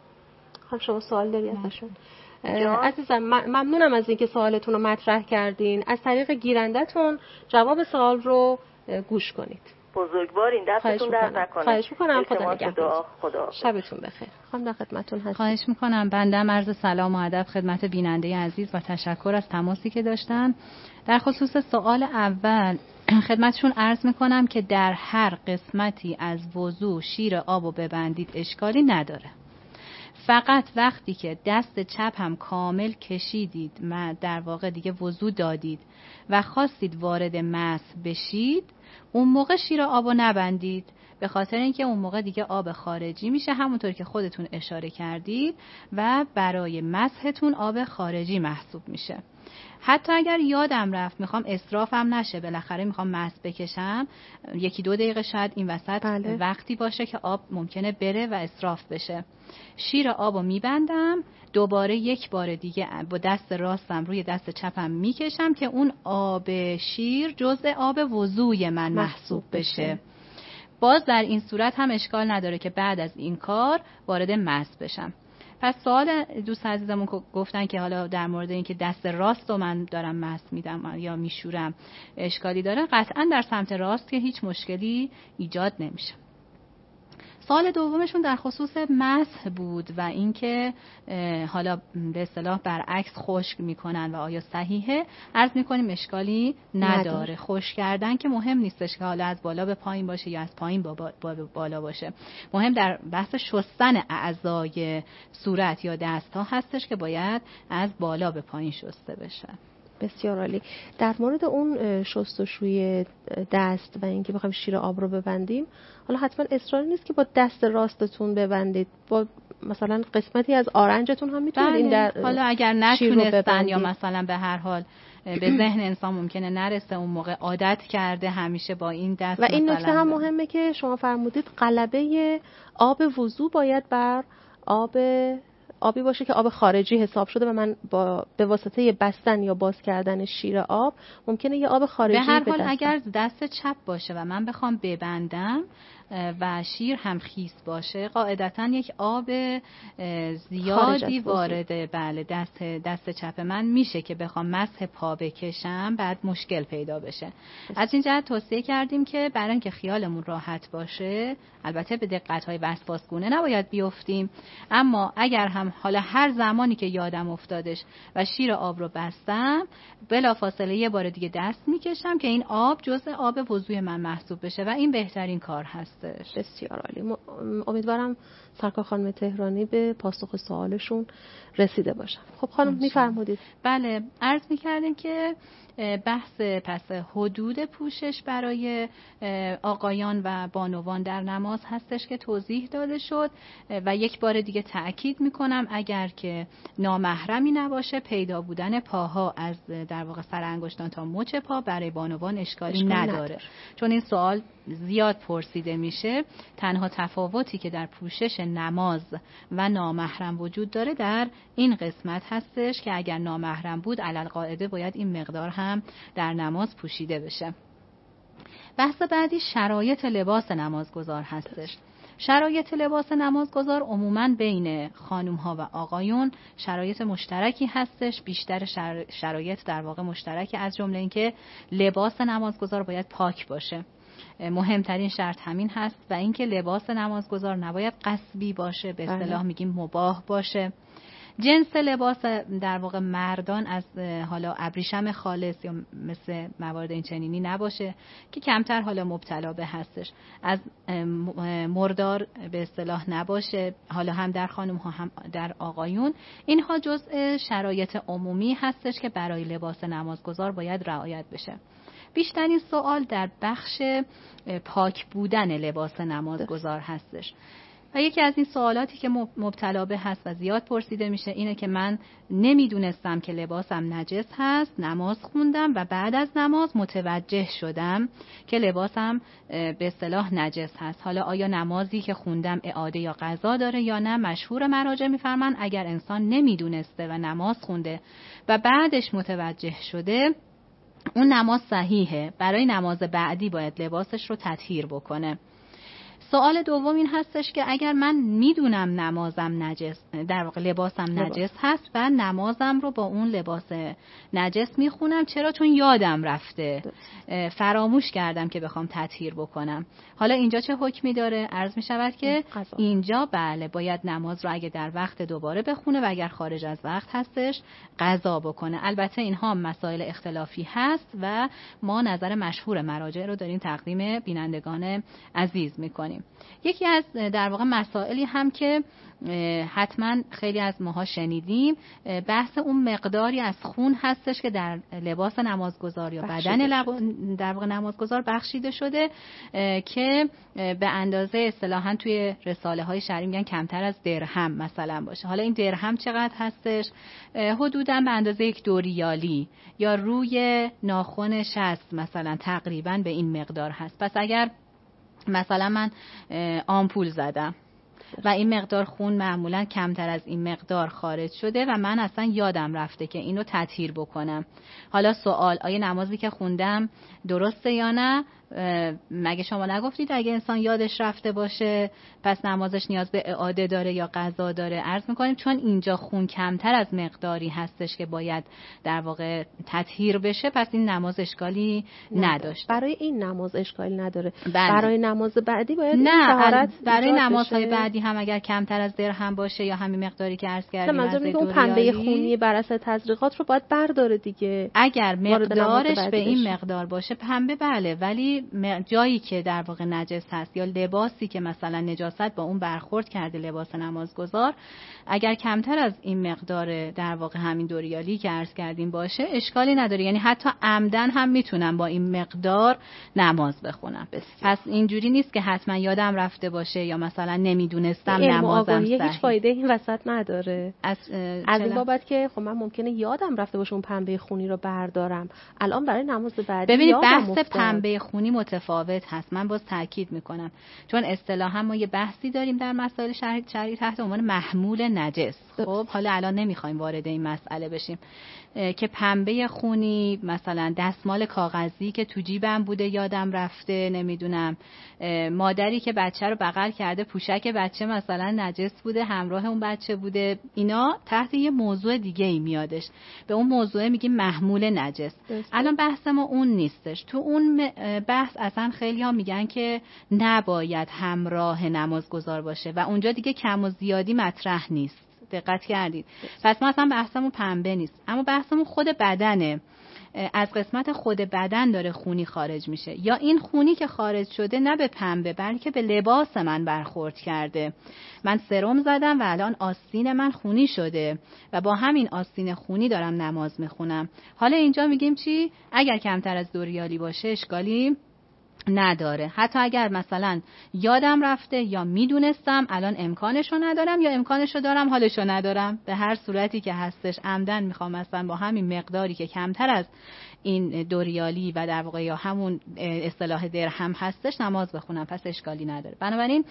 خب شما سوال داری ازشون؟ عزیزم ممنونم از اینکه سوالتون رو مطرح کردین. از طریق گیرندتون جواب سوال رو گوش کنید. بزرگوارین، دستتون درد نکنه. خواهش میکنم. خدا نگهدار. خدا. شبتون بخیر. خانم در خدمتتون هستم. خواهش میکنم. بنده عرض سلام و ادب خدمت بیننده عزیز و تشکر از تماسی که داشتن. در خصوص سوال اول خدمتشون عرض میکنم که در هر قسمتی از وضو شیر آبو ببندید اشکالی نداره. فقط وقتی که دست چپ هم کامل کشیدید، در واقع دیگه وضو دادید و خواستید وارد مس بشید، اون موقع شیر آبو نبندید، به خاطر اینکه اون موقع دیگه آب خارجی میشه، همونطور که خودتون اشاره کردید، و برای مسحتون آب خارجی محسوب میشه. حتی اگر یادم رفت میخوام اسرافم نشه، بالاخره میخوام مس بکشم، 1-2 دقیقه شاید این وسط وقتی باشه که آب ممکنه بره و اسراف بشه، شیر آبو میبندم، دوباره 1 بار دیگه با دست راستم روی دست چپم میکشم که اون آب شیر جزء آب وضوی من محسوب بشه. باز در این صورت هم اشکال نداره که بعد از این کار وارد مس بشم. پس سوال دوست عزیزمون گفتن که حالا در مورد این که دست راست رو من دارم مس میدم یا میشورم اشکالی داره، قطعا در سمت راست که هیچ مشکلی ایجاد نمیشه. سوال دومشون در خصوص مسح بود و اینکه حالا به اصطلاح برعکس خشک میکنن و آیا صحیحه. عرض میکنیم اشکالی نداره. خشک کردن که مهم نیستش که حالا از بالا به پایین باشه یا از پایین بالا باشه، مهم در بحث شستن اعضای صورت یا دست ها هستش که باید از بالا به پایین شسته بشه. بسیار عالی. در مورد اون شستشوی دست و اینکه بخوایم شیر آب رو ببندیم، حالا حتما اصراری نیست که با دست راستتون ببندید، با مثلا قسمتی از آرنجتون هم میتونید در حالا اگر نتونستن یا مثلا به هر حال به ذهن انسان ممکنه نرسه، اون موقع عادت کرده همیشه با این دست. و این نکته هم مهمه که شما فرمودید غلبه آب وضو باید بر آبی باشه که آب خارجی حساب شده و من به واسطه بستن یا باز کردن شیر آب ممکنه یه آب خارجی به هر حال اگر دست چپ باشه و من بخوام ببندم و شیر هم خیس باشه، قاعدتاً یک آب زیادی وارد دست چپ من میشه که بخوام مسح پا بکشم بعد مشکل پیدا بشه. از این جهت توصیه کردیم که برای اینکه خیالمون راحت باشه، البته به دقت‌های وسواسگونه نباید بیفتیم، اما اگر هم حالا هر زمانی که یادم افتادش و شیر آب رو بستم، بلافاصله یه بار دیگه دست میکشم که این آب جزء آب وضوی من محسوب بشه و این بهترین کار هست. بسیار عالی. امیدوارم سرکار خانم تهرانی به پاسخ سوالشون رسیده باشم. خب خانم میفرمودید. بله، عرض میکردیم که بحث پس حدود پوشش برای آقایان و بانوان در نماز هستش که توضیح داده شد و یک بار دیگه تأکید میکنم اگر که نامحرمی نباشه، پیدا بودن پاها از در واقع سر انگشتان تا مچ پا برای بانوان اشکالی نداره. چون این سوال زیاد پرسیده میشه. تنها تفاوتی که در پوشش نماز و نامحرم وجود داره در این قسمت هستش که اگر نامحرم بود علل قاعده باید این مقدار هم در نماز پوشیده بشه. بحث بعدی شرایط لباس نمازگزار هستش. شرایط لباس نمازگزار عموماً بین خانم ها و آقایون شرایط مشترکی هستش، بیشتر شرایط در واقع مشترکی، از جمله اینکه لباس نمازگزار باید پاک باشه. مهمترین شرط همین هست و اینکه لباس نمازگزار نباید غصبی باشه، به اصطلاح میگیم مباح باشه. جنس لباس در واقع مردان از حالا ابریشم خالص یا مثل موارد این چنینی نباشه که کمتر حالا مبتلا به هستش، از مردار به اصطلاح نباشه، حالا هم در خانم ها هم در آقایون. اینها جزء شرایط عمومی هستش که برای لباس نمازگزار باید رعایت بشه. بیشترین سوال در بخش پاک بودن لباس نمازگزار هستش و یکی از این سوالاتی که مبتلا به هست و زیاد پرسیده میشه اینه که من نمیدونستم که لباسم نجس هست، نماز خوندم و بعد از نماز متوجه شدم که لباسم به اصطلاح نجس هست. حالا آیا نمازی که خوندم اعاده یا قضا داره یا نه؟ مشهور مراجع میفرمان اگر انسان نمیدونسته و نماز خونده و بعدش متوجه شده، اون نماز صحیحه، برای نماز بعدی باید لباسش رو تطهیر بکنه. سوال دوم این هستش که اگر من میدونم نمازم نجس، در واقع لباسم نجس هست و نمازم رو با اون لباس نجس میخونم، چرا؟ چون یادم رفته، فراموش کردم که بخوام تطهیر بکنم. حالا اینجا چه حکمی داره؟ عرض میشود که اینجا بله باید نماز رو اگه در وقت دوباره بخونه و اگر خارج از وقت هستش قضا بکنه. البته اینها مسائل اختلافی هست و ما نظر مشهور مراجع رو داریم تقدیم بینندگان عزیز میکنیم. یکی از در واقع مسائلی هم که حتما خیلی از ماها شنیدیم، بحث اون مقداری از خون هستش که در لباس نمازگزار یا بدن در واقع نمازگزار بخشیده شده که به اندازه اصطلاحاً توی رساله های شرعی میگن کمتر از درهم مثلا باشه. حالا این درهم چقدر هستش؟ حدوداً به اندازه 1 ریالی یا روی ناخن شست مثلا تقریباً به این مقدار هست. پس اگر مثلا من آمپول زدم و این مقدار خون معمولا کمتر از این مقدار خارج شده و من اصلا یادم رفته که اینو تطهیر بکنم، حالا سوال آیا نمازی که خوندم درسته یا نه؟ مگه شما نگفتید اگه انسان یادش رفته باشه پس نمازش نیاز به اعاده داره یا قضا داره؟ عرض میکنیم چون اینجا خون کمتر از مقداری هستش که باید در واقع تطهیر بشه، پس این نماز اشکالی نداشت. برای این نماز اشکالی نداره. بله. برای نماز بعدی باید نه، برای نمازهای بعدی هم اگر کمتر از درهم باشه یا همین مقداری که عرض کردیم، منظورم اینه اون پنبه خونی بر اساس تزریقات رو باید برداره دیگه. اگر مقدارش به این مقدار باشه پنبه بله، ولی جایی که در واقع نجس هست یا لباسی که مثلا نجاست با اون برخورد کرده لباس نمازگزار، اگر کمتر از این مقدار در واقع همین 2 ریالی که عرض کردیم باشه اشکالی نداره، یعنی حتی عمدن هم میتونم با این مقدار نماز بخونم. پس اینجوری نیست که حتما یادم رفته باشه یا مثلا نمیدونستم نمازم صحیح. هیچ فایده این وسط نداره از این بابت که خب من ممکنه یادم رفته باشه اون پنبه خونی رو بردارم، الان برای نماز بعدی ببینید بحث پنبه خونی متفاوت هست. من باز تاکید میکنم چون اصطلاحا ما یه بحثی داریم در مسائل شرعی تحت عنوان محمول نجس. خب حالا الان نمیخوایم وارد این مسئله بشیم که پنبه خونی مثلا دستمال کاغذی که تو جیبم بوده یادم رفته، نمیدونم مادری که بچه رو بغل کرده پوشک بچه مثلا نجس بوده همراه اون بچه بوده، اینا تحت یه موضوع دیگه ای میادش، به اون موضوع میگیم محمول نجس. الان بحث ما اون نیستش. تو اون بحث اصلا خیلی ها میگن که نباید همراه نمازگزار باشه و اونجا دیگه کم و زیادی مطرح نیست. دقت کردید؟ پس ما اصلا بحثمون پنبه نیست، اما بحثمون خود بدنه. از قسمت خود بدن داره خونی خارج میشه، یا این خونی که خارج شده نه به پنبه بلکه به لباس من برخورد کرده. من سرم زدم و الان آستین من خونی شده و با همین آستین خونی دارم نماز میخونم. حالا اینجا میگیم چی؟ اگر کمتر از 2 ریالی باشه اشکالی نداره. حتی اگر مثلا یادم رفته یا میدونستم الان امکانشو ندارم یا امکانشو دارم حالشو ندارم، به هر صورتی که هستش عمدن میخوام مثلا با همین مقداری که کمتر از این 2 ریالی و در واقع یا همون اصطلاح درهم هستش نماز بخونم، پس اشکالی نداره. بنابراین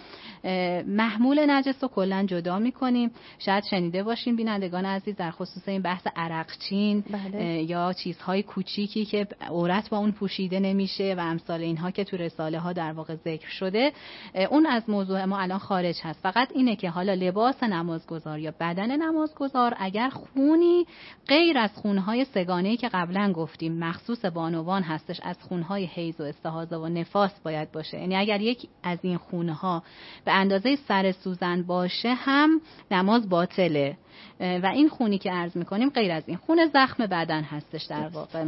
محمول نجس رو کلا جدا میکنیم. شاید شنیده باشین بینندگان عزیز در خصوص این بحث عرقچین یا چیزهای کوچیکی که عورت با اون پوشیده نمیشه و امثال اینها که تو رساله ها در واقع ذکر شده، اون از موضوع ما الان خارج هست. فقط اینه که حالا لباس نمازگزار یا بدن نمازگزار اگر خونی غیر از خونهای سگانه‌ای که قبلا گفتیم مخصوص بانوان هستش، از خونهای حیض و استحاضه و نفاس باید باشه، یعنی اگر یک از این خونها به اندازه سر سوزن باشه هم نماز باطله و این خونی که عرض میکنیم غیر از این خون زخم بدن هستش در واقع.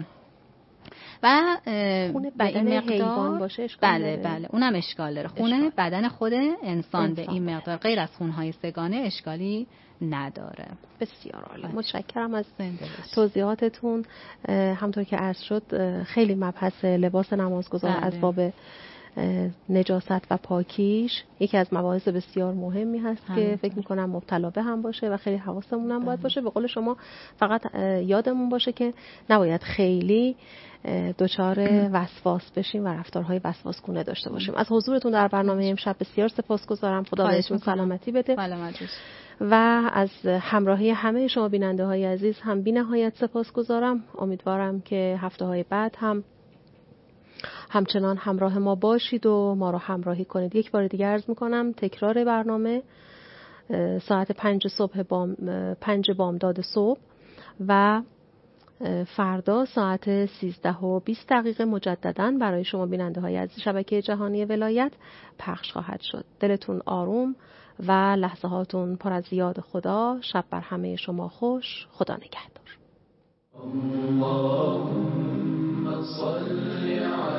و خون بدن حیوان باشه اشکال داره. بله اونم اشکال داره. خون بدن خود انسان به این مقدار غیر از خونهای سگانه اشکالی نداره. بسیار عالی. متشکرم از توضیحاتتون. همونطور که عرض شد خیلی مبحث لباس نمازگزار از باب نجاست و پاکیش یکی از مباحث بسیار مهمی هست که فکر میکنم مبتلا به هم باشه و خیلی حواسمون هم باید باشه. به قول شما فقط یادمون باشه که نباید خیلی دچار وسواس بشیم و رفتارهای وسواسگونه داشته باشیم. از حضورتون در برنامه امشب بسیار سپاسگزارم. خدا بهتون سلامتی بده. و از همراهی همه شما بیننده های عزیز هم بی نهایت سپاسگزارم. امیدوارم که هفته های بعد هم همچنان همراه ما باشید و ما رو همراهی کنید. یک بار دیگه عرض میکنم تکرار برنامه ساعت 5 بامداد صبح و فردا ساعت 13:20 مجدداً برای شما بیننده های از شبکه جهانی ولایت پخش خواهد شد. دلتون آروم و لحظه هاتون پر از یاد خدا. شب بر همه شما خوش. خدا نگهدار. اللهم صل